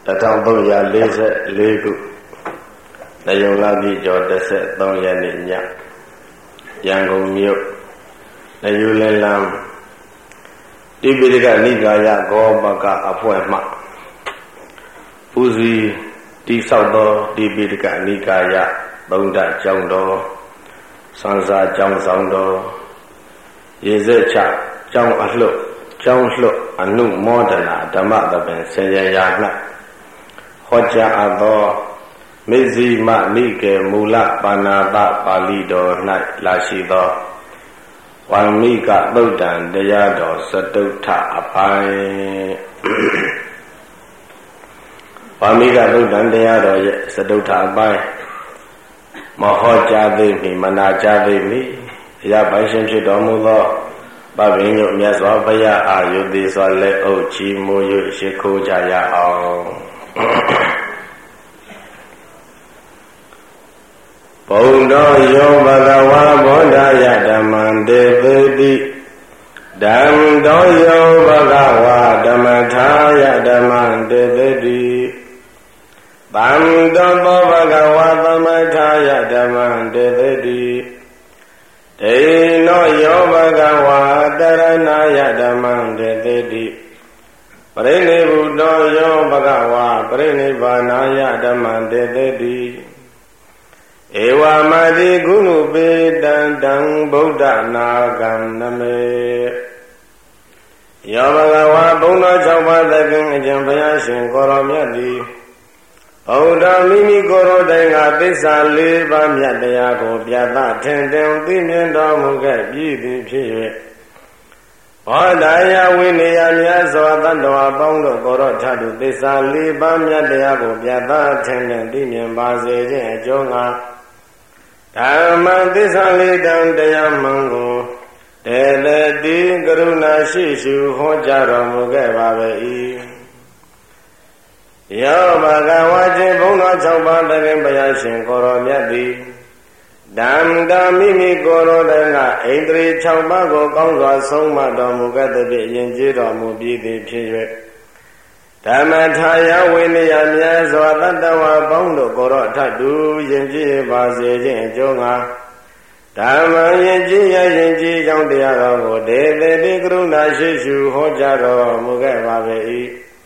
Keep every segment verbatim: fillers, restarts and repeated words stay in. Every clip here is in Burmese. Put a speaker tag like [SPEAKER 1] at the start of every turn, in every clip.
[SPEAKER 1] တထောင်သုံးရာလေးဆယ်လေးခုနယုံလာပြည့်ကျော်တစ်ဆက်သုံးရက်နေ့ညရန်ကုန်မြို့နယူလလမ်တိပိဋကနိကာယဂောဘကအဖွဲမှဦးစီးတိဆောက်သောတိပိဋကနိကာယသုံးဓာတ်ကျောင်းတော်စံစာကျောင်းဆောင်တော်ရေစက်ချကျောင်းအလှကျောင်းလှအနုမောဒနာဓမ္မသဘင်ဆင်ញရာ၌ဟောကြားအပ်သောမေဇိမနိကေမူလပါဏာတပါဠိတော်၌လာရှိသောဝါမိကသုတ်တံတရားတော်စတုထအပိုင်းဝါမိကသုတ်တံတရားတော်ရဲ့စတုထအပိုင်းမဟောကြားသေးမီမနာကြားသေးမီအရာပိုင်ရှင်ဖြစ်တော်မူသောပပင်းညုမြတ်စွာဘုရားအာယုသေးစွာလက်အုပ်ချီးမွမ်း၍ရှိခိုးကြရအောင်ဘုံတော်ယောဘဂဝါဘောဓယဓမ္မံတေပေတိဓမ္မတော်ယောဘဂဝါဓမ္မထာယဓမ္မံတေပေတိဗံတော်ဘောဘဂဝါသမထာယဓမ္မံတေပေတိဒေနောယောဘဂဝါတရဏယဓမ္မံတေပေတိပရိနိဗ္ဗုတောယောဘဂဝါပရိနိဗ္ဗာနာယဓမ္မံတေပေတိဧဝမတိကုဏုပေတံတံဗုဒ္ဓနာဂံနမေယောဘဂဝါဘုံတော်၆ပါးသခင်အကျင့်ဘုရားရှင်ကိုရောမြတ်သည်ဘုရားမိမိကိုယ်တော်တိုင်ကသစ္စာလေးပါးမြတ်တရားကိုပြသထင်ထင်သိမြင်တော်မူခဲ့ပြီးသည်ဖြစ်၍ဘောဓယဝိနည်းများစွာတတ္တဝါပေါင်းတို့ကိုယ်တော်ထတုသစ္စာလေးပါးမြတ်တရားကိုပြသထင်ထင်သိမြင်ပါစေခြင်းအကျိုးငါဓမ္မသစ္စာလေးတံတရားမှန်ကိုတေတတိကရုဏာရှိရှုဟောကြားတော်မူခဲ့ပါ၏ယောဘဂဝါခြင်းဘုံတော်၆ပါးတခင်ဘုရားရှင်ကိုရောမြတ်သည်ဓမ္မတာမိမိကိုယ်တော်တိုင်ကဣန္ဒြေ၆ပါးကိုကောင်းစွာဆုံးမတော်မူခဲ့သဖြင့်ယဉ်ကျေးတော်မူပြီးသည်ဖြစ်၍ဓမ္မထာယဝိနည်းများစွာတတ္တဝါပေါင်းတို့ကိုရောထတူယဉ်ကျေးပါစေခြင်းအကျိုးငါဓမ္မယဉ်ကျေးရယဉ်ကျေးကြောင့်တရားတော်ကိုဒေသေတိကရုဏာရှိရှုဟောကြားတော်မူခဲ့ပါ၏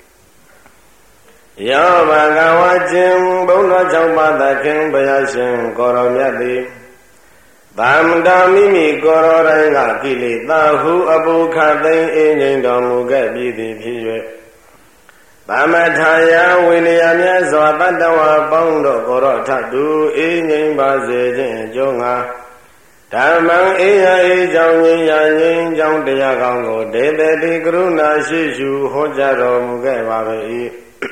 [SPEAKER 1] ယောဘဂဝါခြင်းဘုံတော်၆ပါးသခင်ဘုရားရှင်ကိုရောမြတ်သည်ဗမ္မတာမိမိကိုယ်တော်တိုင်းကကိလေသာဟုအပုခသိမ့်အင်းငြိမ်တော်မူခဲ့ပြီးသည်ဖြစ်၍သမထာယဝိနည်းများစွာတတ္တဝါပေါင်းတို့ကိုရောထတူအင်းငြိမ်ပါစေခြင်းအကျိုးငါဓမ္မံအေယအေကြောင့်ငြိမ်ရာငြိမ်ကြောင့်တရားကောင်းကိုဒေသေတိကရုဏာရှိရှုဟောကြားတော်မူခဲ့ပါ၏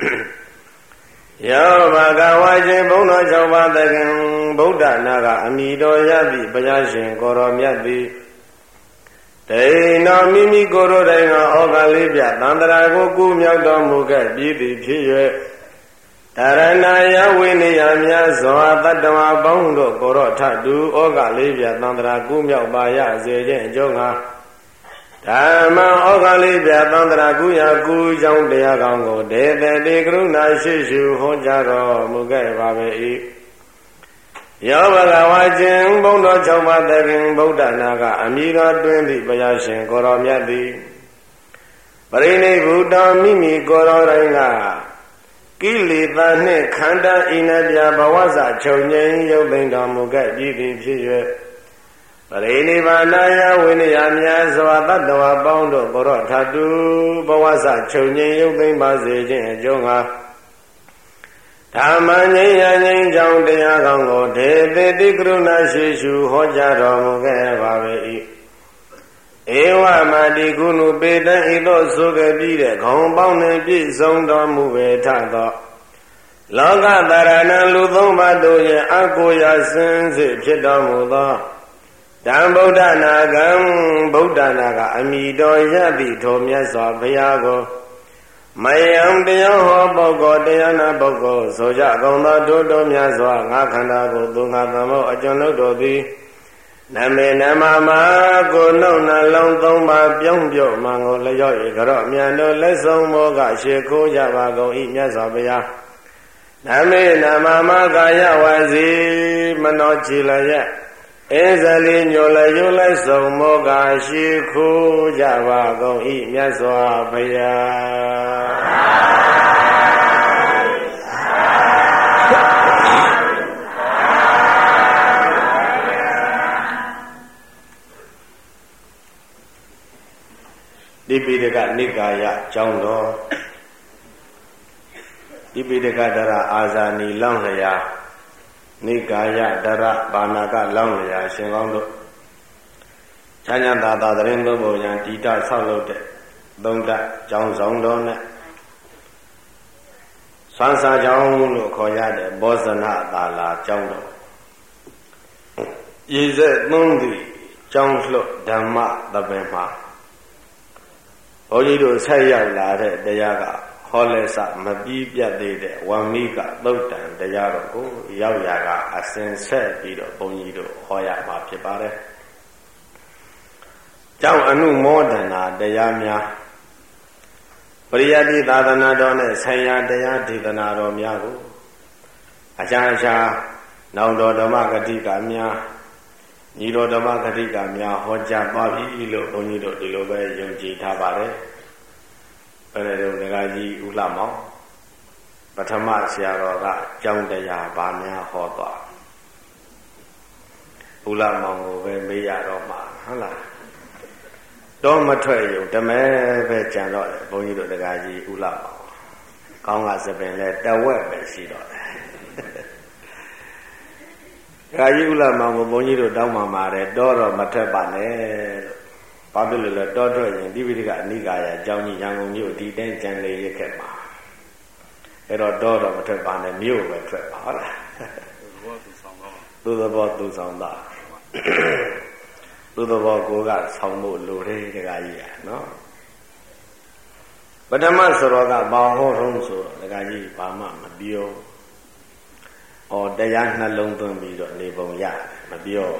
[SPEAKER 1] ယောဘဂဝါခြင်းဘုံတော်၆ပါးသခင်ဗုဒ္ဓနာကအမိတော်ရသည့်ဘုရားရှင်ကိုရောမြတ်သည်ဒေနောမိမိကိုယ်တော်တိုင်ကဩဃလေးပြသန္တရာကိုကူးမြောက်တော်မူခဲ့ပြီးသည်ဖြစ်၍တရဏယဝိနည်းများစွာတတ္တဝါပေါင်းတို့ကိုရောထတူဩဃလေးပြသန္တရာကူးမြောက်ပါရစေခြင်းအကျိုးငါဓမ္မဩဃလေးပြသန္တရာကူးရာကူးကြောင့်တရားကောင်းကိုဒေသေတိကရုဏာရှိရှုဟောကြားတော်မူခဲ့ပါ၏ယောဘဂဝါခြင်းဘုံတော်၆ပါးသခင်ဗုဒ္ဓနာကအမိတော်တွင်သည့်ဘုရားရှင်ကိုရောမြတ်သည်ပရိနိဗ္ဗုတောမိမိကိုယ်တော်တိုင်းကကိလေသာနှင့်ခန္ဓာဣနပြဘဝစချုပ်ငြိမ်းရုပ်သိမ်းတော်မူခဲ့ပြီးသည်ဖြစ်၍ပရိနိဗ္ဗာနာယဝိနည်းများစွာတတ္တဝါပေါင်းတို့ကိုရောထတူဘဝစချုပ်ငြိမ်းရုပ်သိမ်းပါစေခြင်းအကျိုးငါဓမ္မငြိမ်းရာငြိမ်းကြောင့်တရားကောင်းကိုဒေသေတိကရုဏာရှိရှုဟောကြားတော်မူခဲ့ပါ၏ဧဝမတိကုဏုပေတံဤသို့ဆိုခဲ့ပြီးတဲ့ခေါင်းပေါင်းနှင့်ပြည့်စုံတော်မူပေထသောလောကတရဏံလူသုံးပါးတို့ရဲ့အကိုရာစင်စစ်ဖြစ်တော်မူသောဓမ္မဗုဒ္ဓနာဂံဗုဒ္ဓနာကအမိတော်ရသည့်ထိုမြတ်စွာဘုရားကိုမယံတရားဟောပုဂ္ဂိုလ်တရားနာပုဂ္ဂိုလ်ဆိုကြကုန်သောတို့တို့များစွာငါခန္ဓာကိုယ်သူငါသမုတ်အကျွန်ုပ်တို့သည်ဓနမေနမမကိုနှုတ်နှလုံးသုံးပါပြုံးပြုံမှန်ကိုလျော့၍ကြော့မြန်တို့လက်ဆုံးမောကရှေခိုးကြပါကုန်၏မြတ်စွာဘုရားနမေနမမကာယဝစီမနောချီလယအင်းဇလီညိုလယုလက်ဆုံးမောကရှေခိုးကြပါကုန်၏မြတ်စွာဘုရားဒီပိဋကနိကာယကျောင်းတော်ဒီပိဋကဒရအာဇာနီလောင်းလျာနိကာယဒရဘာနာကလောင်းလျာရှင်ကောင်းတို့ချမ်းချမ်းသာသာတရင်သုံးပုံညာတိတဆောက်လုပ်တဲ့သုံးတကျောင်းဆောင်တော်နဲ့ဆွမ်းစာကျောင်းလို့ခေါ်ရတဲ့ဘောဇနသာလာကျောင်းတော်ရည်စက်သုံးသည့်ကျောင်းလှဓမ္မသဘင်မှာဘုန်းကြီးတို့ဆက်ရောက်လာတဲ့တရားကဟောလဲစမပြီးပြတ်သေးတဲ့ဝမိကသုတ်တန်တရားတော်ကိုရောက်ရာကအစဉ်ဆက်ပြီးတော့ဘုန်းကြီးတို့ဟောရမှာဖြစ်ပါတယ်။ကျောင်းအနုမောဒနာတရားများပရိယတိသာသနာတော်နဲ့ဆိုင်ရာတရားဒေသနာတော်များကိုအခြားအခြားနောင်တော်ဓမ္မဂတိကများညီတော်ဓမ္မဂတိကများဟောကြားပါပြီလို့ဘုန်းကြီးတို့ဒီလိုပဲယုံကြည်ထားပါတယ်။အဲ့ဒါတော့ငါကြီးဦးလှမောင်ပထမဆရာတော်ကကျောင်းတရားပါများဟောသွားဦးလှမောင်ကိုပဲမေးရတော့မှာဟုတ်လားတော့မထွက်ရုံတမဲပဲကြံတော့တယ်ဘုန်းကြီးတို့ငါကြီးဦးလှမောင်ကောင်းကစပင်လဲတဝက်ပဲရှိတော့တယ်ခါကြီးဥလမောင်ကိုဘုန်းကြီးတို့တောင်းပန်ပါတယ်တောတော့မထက်ပါနဲ့လို့ဘာဖြစ်လို့လဲတောထွက်ရင်ဒီပိဋကအနိကာယအကြောင်းကြီးရန်ကုန်မြို့ဒီတိုင်းကြံလေရက်ခဲ့မှာအဲ့တော့တောတော့မထက်ပါနဲ့မြို့ပဲထွက်ပါဟုတ်လားသူသဘောသူဆောင်တော့သူသဘောကိုကဆောင်ဖို့လိုတယ်တခါကြီးอ่ะเนาะပထမဆိုတော့ကဘာဟောထုံးဆိုတော့တခါကြီးဘာမှမပြောဩတရားနှလုံးသွင်းပြီးတော့နေပုံရမပြော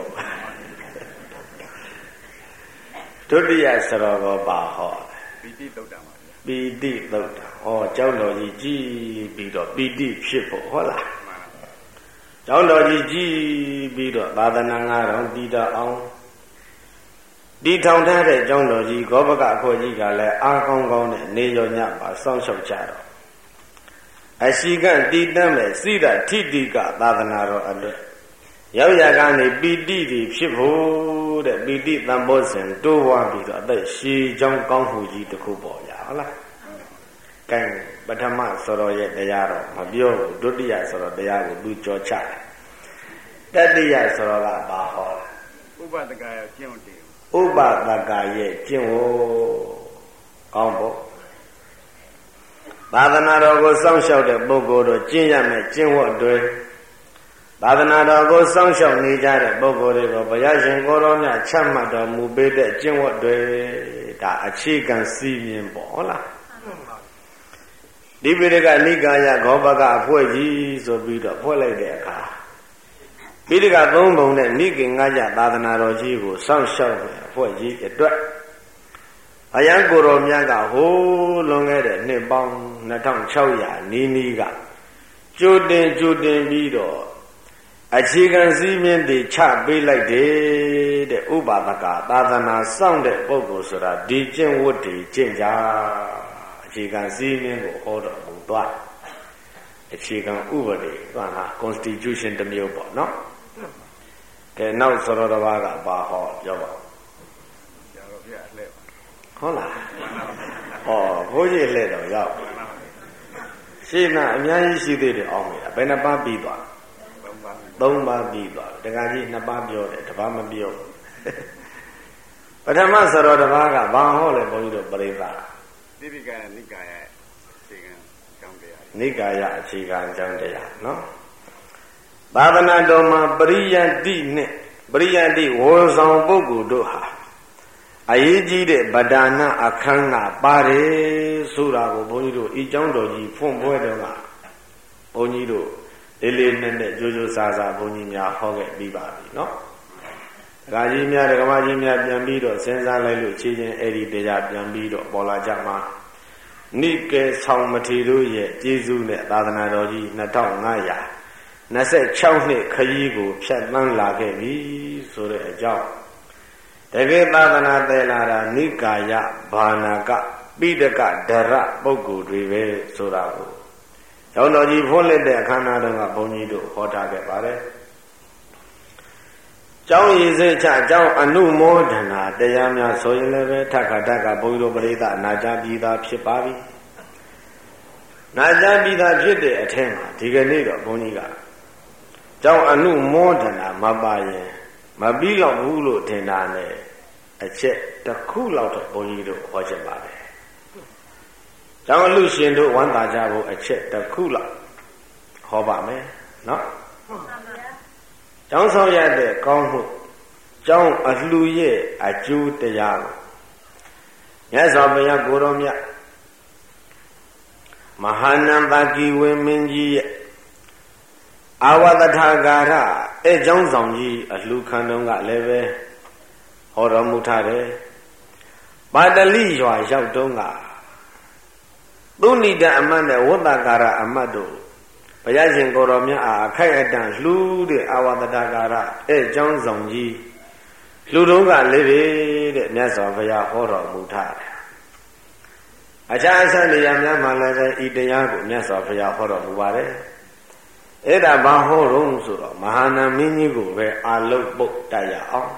[SPEAKER 1] ဒုတိယစရောကောပါဟောပီတိသုတ်တံပါဗျာပီတိသုတ်တံဩကျောင်းတော်ကြီးကြည်ပြီးတော့ပီတိဖြစ်ဖို့ဟုတ်လားကျောင်းတော်ကြီးကြည်ပြီးတော့သာသနာငါးတော်တည်တော်အောင်ဒီထောင်ထားတဲ့ကျောင်းတော်ကြီးဂောဘကအခွင့်ကြီးကလည်းအားကောင်းကောင်းနဲ့နေရောညပါစောင့်ရှောက်ကြတော့အရှိကတည်တတ်မဲ့စိတ္ထိတိကသာသနာတော်အတွက်ရောက်ရကနေပီတိတွေဖြစ်ဖို့တဲ့ပီတိတန်ဖိုးစဉ်တိုးဝါပြီးတော့အသက်ရှည်ချောင်းကောင်းမှုကြီးတစ်ခုပေါ်ရဟုတ်လားကဲပထမဆိုတော့ရဲ့တရားတော့မပြောဘူးဒုတိယဆိုတော့တရားကိုသူကြောချတယ်တတိယဆိုတော့ကဘာဟောဥပဒကရဲ့ကျင့်ဝတ်ဥပဒကရဲ့ကျင့်ဝတ်ကောင်းဖို့သာသနာတော်ကိုစောင့်ရှောက်တဲ့ပုဂ္ဂိုလ်တို့ကျင့်ရမယ်ကျင့်ဝတ်တွေသာသနာတော်ကိုစောင့်ရှောက်နေကြတဲ့ပုဂ္ဂိုလ်တွေကိုဘုရားရှင်ကိုယ်တော်မြတ်ချမှတ်တော်မူပေးတဲ့ကျင့်ဝတ်တွေဒါအခြေခံစီမင်းပေါ့ဟုတ်လားဒီပိဋကနိကာယဂောဘကအဖွဲ့ကြီးဆိုပြီးတော့ဖွဲ့လိုက်တဲ့အခါပိဋကသုံးပုံနဲ့နိကေငါးကြသာသနာတော်ကြီးကိုစောင့်ရှောက်တဲ့အဖွဲ့ကြီးအတွက်အယံကိုယ်တော်မြတ်ကဟိုးလွန်ခဲ့တဲ့နှစ်ပေါင်းနှစ်ထောင်ခြောက်ရာနီးနီးကကြိုတင်ကြိုတင်ပြီးတော့အခြေခံစည်းမျဉ်းတွေချပေးလိုက်တယ်တဲ့ဥပါဒကသာသနာစောင့်တဲ့ပုဂ္ဂိုလ်ဆိုတာဒီကျင့်ဝတ်တွေကျင့်ကြအခြေခံစည်းမျဉ်းကိုဟောတော်မူသွားအခြေခံဥပဒေကဟာ constitution တစ်မျိုးပေါ့နော်ကဲနောက်ဆိုတော့တစ်ပါးကဘာဟောပြောပါဟုတ်လားဩဘိုးကြီးလှဲ့တော့ရောက်ရှင်းနာအများကြီးရှိသေးတယ်အောင်မယ်ဘယ်နှပါးပြီးသွားသုံးပါးပြီးသွားတခါကြီးနှစ်ပါးပြောတယ်တစ်ပါးမပြောပထမဆိုတော့တစ်ပါးကဘာဟောလဲဘုန်းကြီးတို့ပရိသတ်တိပိကနိကာယအခြေခံအကြောင်းတရားနိကာယအခြေခံအကြောင်းတရားနော်သာသနာတော်မှာပရိယတ္တိနဲ့ပရိယတ္တိဝေဆောင်ပုဂ္ဂိုလ်တို့ဟာအရေးကြီးတဲ့ဗဒနာအခန်းကပါတယ်ဆိုတာကိုဘုန်းကြီးတို့ဤကျောင်းတော်ကြီးဖွင့်ပွဲတော်ကဘုန်းကြီးတို့လေးလေးနက်နက်ကြိုးကြိုးစားစားဘုန်းကြီးများဟောခဲ့ပြီးပါပြီနော်ကာကြီးများဓမ္မကြီးများပြန်ပြီးတော့စဉ်းစားလိုက်လို့ခြေချင်းအဲ့ဒီတရားပြန်ပြီးတော့ပေါ်လာကြမှာနိကေဆောင်မထေတို့ရဲ့ကျေးဇူးနဲ့သာသနာတော်ကြီးနှစ်ထောင်ငါးရာနှစ်ဆယ်ခြောက်နှစ်ခရီးကိုဖြတ်သန်းလာခဲ့ပြီဆိုတဲ့အကြောင်းတကယ်သာသနာတည်လာတာနိကာယဘာနာကပိဒကဒရပုဂ္ဂိုလ်တွေပဲဆိုတာကိုကျောင်းတော်ကြီးဖွင့်လှစ်တဲ့အခမ်းအနားတုန်းကဘုန်းကြီးတို့ဟောထားခဲ့ပါတယ်ကျောင်းရည်စိတ်ချကျောင်းအနုမောဒနာတရားများဆိုရင်လည်းပဲထပ်ခါတက်ကဘုန်းကြီးတို့ပရိသတ်နာကြားပြီးသားဖြစ်ပါပြီနာကြားပြီးသားဖြစ်တဲ့အထက်မှာဒီကနေ့တော့ဘုန်းကြီးကကျောင်းအနုမောဒနာမပါရင်မပြီးတော့ဘူးလို့ထင်တာနဲ့အချက်တစ်ခုလောက်တော့ဘုန်းကြီးတို့ဟောချင်ပါတယ်ကျောင်းလူရှင်တို့ဝမ်းသာကြဖို့အချက်တစ်ခုလောက်ဟောပါမယ်နော်ကျောင်းဆောင်ရတဲ့ကောင်းမှုကျောင်းအလှရဲ့အကျိုးတရားကိုမြတ်စွာဘုရားကိုရောမြတ်မဟာနန္ဒကိဝေမင်းကြီးရဲ့အာဝတ္ထာဂါရအဲကျောင်းဆောင်ကြီးအလှခံတော်ကလည်းပဲဟောတော်မူထားတယ်ပါတလိရွာရောက်တုန်းကသုဏိတအမတ်နဲ့ဝတ္တကာရအမတ်တို့ဘုရားရှင်ကိုရောမြတ်အားအခိုက်အတန့်လှူတဲ့အာဝတ္တကာရအဲကျောင်းဆောင်ကြီးလှူတော်ကလည်းပဲတဲ့မြတ်စွာဘုရားဟောတော်မူထားတယ်အခြားအခြားနေရာများမှာလည်းပဲဤတရားကိုမြတ်စွာဘုရားဟောတော်မူပါတယ်အဲ့ဒါဘာဟောတော့ဆိုတော့မဟာနာမင်းကြီးကိုပဲအာလုတ်ပုတ်တိုက်ရအောင်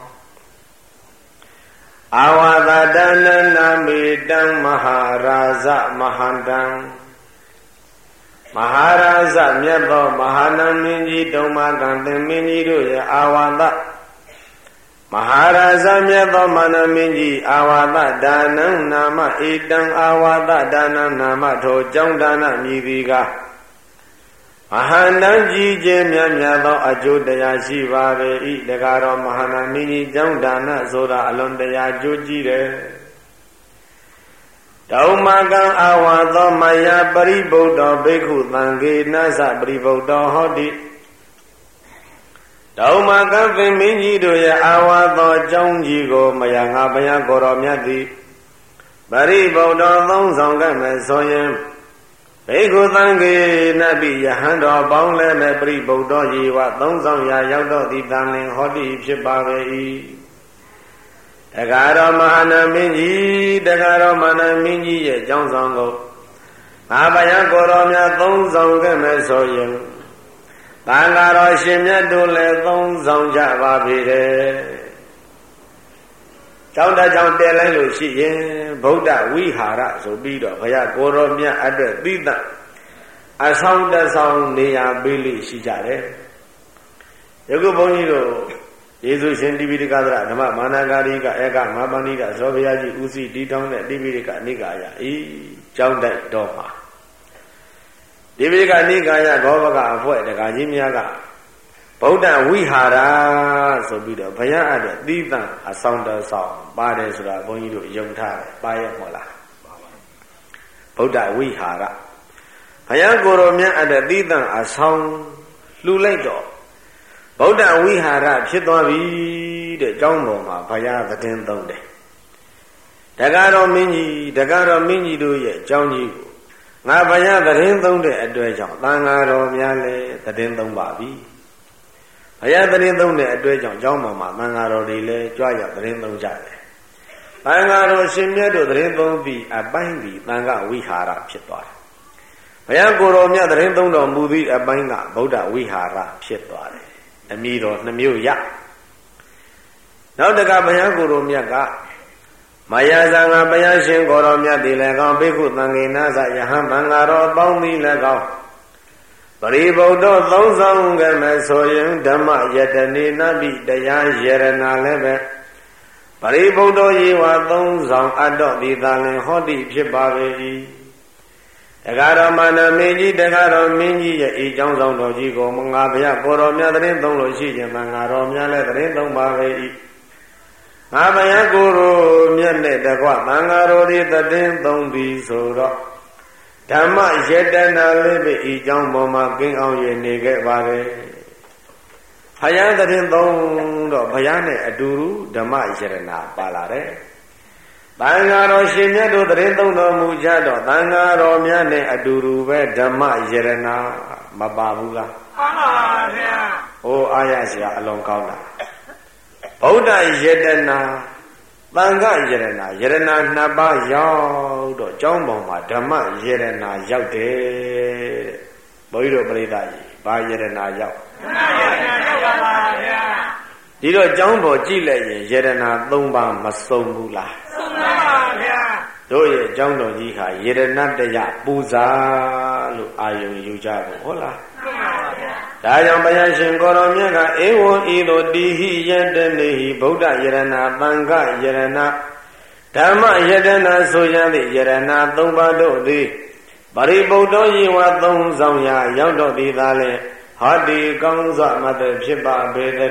[SPEAKER 1] အာဝါဒတနနာမေတံမဟာရာဇမဟာတံမဟာရာဇမြတ်သောမဟာနာမင်းကြီးတုံမကံသင်မင်းကြီးတို့ရဲ့အာဝါဒမဟာရာဇမြတ်သောမဟာနာမင်းကြီးအာဝါဒဒါနံနာမဧတံအာဝါဒဒါနံနာမထိုကြောင့်ဒါနမြည်သည်ကမဟာနံကြီးခြင်းမြတ်မြတ်သောအကျိုးတရားရှိပါပေ၏တကားတော့မဟာနာမင်းကြီးကြောင့်ဒါနဆိုတာအလွန်တရာကျိုးကြီးတယ်တောမကံအာဝါသောမယပရိဗုဒ္ဓဘိက္ခုသံဃေနသပရိဗုဒ္ဓဟောတိတောမကံသင်မင်းကြီးတို့ရဲ့အာဝါသောအကြောင်းကြီးကိုမယငါဘုရားကိုယ်တော်မြတ်သည်ပရိဗုဒ္ဓသုံးဆောင်ခဲ့မယ်ဆိုရင်ဘေကုသံဃေနပိယဟံတော်ပေါင်းလည်းမဲ့ပရိဗုဒ္ဓယေဝသုံးဆောင်ရာရောက်တော့သည်တန်လင်ဟောတိဖြစ်ပါပေ၏တကားတော်မဟာနာမင်းကြီးတကားတော်မဟာနာမင်းကြီးရဲ့ကျောင်းဆောင်ကိုငါဘုရားကိုယ်တော်များသုံးဆောင်ခဲ့မယ်ဆိုရင်သံဃာတော်ရှင်မြတ်တို့လည်းသုံးဆောင်ကြပါပေတယ်ကျောင်းသားကျောင်းတဲလိုက်လို့ရှိရင်ဗုဒ္ဓဝိဟာရဆိုပြီးတော့ဘုရားကိုယ်တော်မြတ်အတွက်သီးသန့်အဆောင်တဆောင်နေရာပေးလိရှိကြတယ်ယခုဘုန်းကြီးတို့ယေရှုရှင်တိပိဋကသရဓမ္မမာနကာရိကဧကမဟာပဏိတဇောဘုရားကြီးဥစီတီတောင်းတဲ့တိပိဋကနိကာယဤကျောင်းတိုက်တော်မှာတိပိဋကနိကာယဂောဘကအဖွဲ့တကာကြီးများကဗုဒ္ဓဝိဟာရဆိုပြီးတော့ဘုရားအတွက်သီးသန့်အဆောင်တော်ဆောင်ပါတယ်ဆိုတာဘုန်းကြီးတို့ယုံထားတယ်ပါရဲ့မဟုတ်လားဗုဒ္ဓဝိဟာရဘုရားကိုယ်တော်မြတ်အတွက်သီးသန့်အဆောင်လှူလိုက်တော့ဗုဒ္ဓဝိဟာရဖြစ်သွားပြီတဲ့ကျောင်းပေါ်မှာဘုရားသတင်းသုံးတယ်တက္ကရာမင်းကြီးတက္ကရာမင်းကြီးတို့ရဲ့ကျောင်းကြီးကိုငါဘုရားသတင်းသုံးတဲ့အတွက်ကြောင့်သံဃာတော်များလည်းသတင်းသုံးပါပြီဘုရားသတင်းသုံးတဲ့အတွက်ကြောင့်ကျောင်းပေါ်မှာသံဃာတော်တွေလည်းကြွရောက်သတင်းသုံးကြတယ်သံဃာတော်ရှင်မြတ်တို့သတင်းသုံးပြီးအပိုင်းပြီးသံဃဝိဟာရဖြစ်သွားတယ်ဘုရားကိုယ်တော်မြတ်သတင်းသုံးတော်မူသည့်အပိုင်းကဗုဒ္ဓဝိဟာရဖြစ်သွားတယ်အမည်တော်နှမျိုးရနောက်တကဘုရားကိုယ်တော်မြတ်ကမယဇာငါဘုရားရှင်ကိုယ်တော်မြတ်သည်လည်းကောင်းဘိက္ခုသံဃေနသယဟံသံဃာတော်ပေါင်းသည်လည်းကောင်းပရိဗုဒ္ဓသုံးဆောင်ခဲ့မယ်ဆိုရင်ဓမ္မယတနေနပိတရားယရနာလည်းပဲပရိဗုဒ္ဓယေဝသုံးဆောင်အတ္တဒီသာလင်ဟောတိဖြစ်ပါပေ၏တက္ကရာမဏမင်းကြီးတက္ကရာမင်းကြီးရဲ့ဤကျောင်းဆောင်တော်ကြီးကိုငါဘုရားကိုယ်တော်များသတင်းသုံးလို့ရှိခြင်းမှငါတော်များလည်းသတင်းသုံးပါပေ၏ငါဘုရားကိုယ်တော်မြတ်နဲ့တကွသံဃာတော်တွေသတင်းသုံးသည်ဆိုတော့ဓမ္မယတနာလေးပဲဤကျောင်းပေါ်မှာကင်းအောင်ရနေခဲ့ပါလေဖယားတဲ့သုံးတော့ဘုရားနဲ့အတူတူဓမ္မယရနာပါလာတယ်တန်ဃာတော်ရှင်မြတ်တို့တရင်သုံးတော်မူကြတော့တန်ဃာတော်များနဲ့အတူတူပဲဓမ္မယရနာမပါဘူးလားမှန်ပါဗျာဟိုအားရစရာအလွန်ကောင်းတာဗုဒ္ဓယတနာသံဃယရနာယရနာနှစ်ပါးရောက်တော့ကျောင်းပေါ်မှာဓမ္မယရနာရောက်တယ်တဲ့ဘုန်းကြီးတို့ပရိသတ်ကြီးဘာယရနာရောက်ဓမ္မယရနာရောက်ပါဗျာဒီတော့ကျောင်းပေါ်ကြည့်လိုက်ရင်ယရနာသုံးပါးမစုံဘူးလားစုံပါပါဗျာတို့ရဲ့ကျောင်းတော်ကြီးဟာယရနာတရားပူဇာလို့အာယုံယူကြဖို့ဟုတ်လားမှန်ပါဗျာဒါကြောင့်ဘုရားရှင်ကိုရောမြတ်ကဧဝံဤသို့တိဟိယတနေဟိဗုဒ္ဓယရနာသံဃယရနာဓမ္မယတနာဆိုရသည့်ယရနာသုံးပါးတို့သည်ပရိပုတ္တောယေဝသုံးဆောင်ရာရောက်တော့သည်သာလဲဟောဒီကောင်းစွာမတဖြစ်ပါပေတ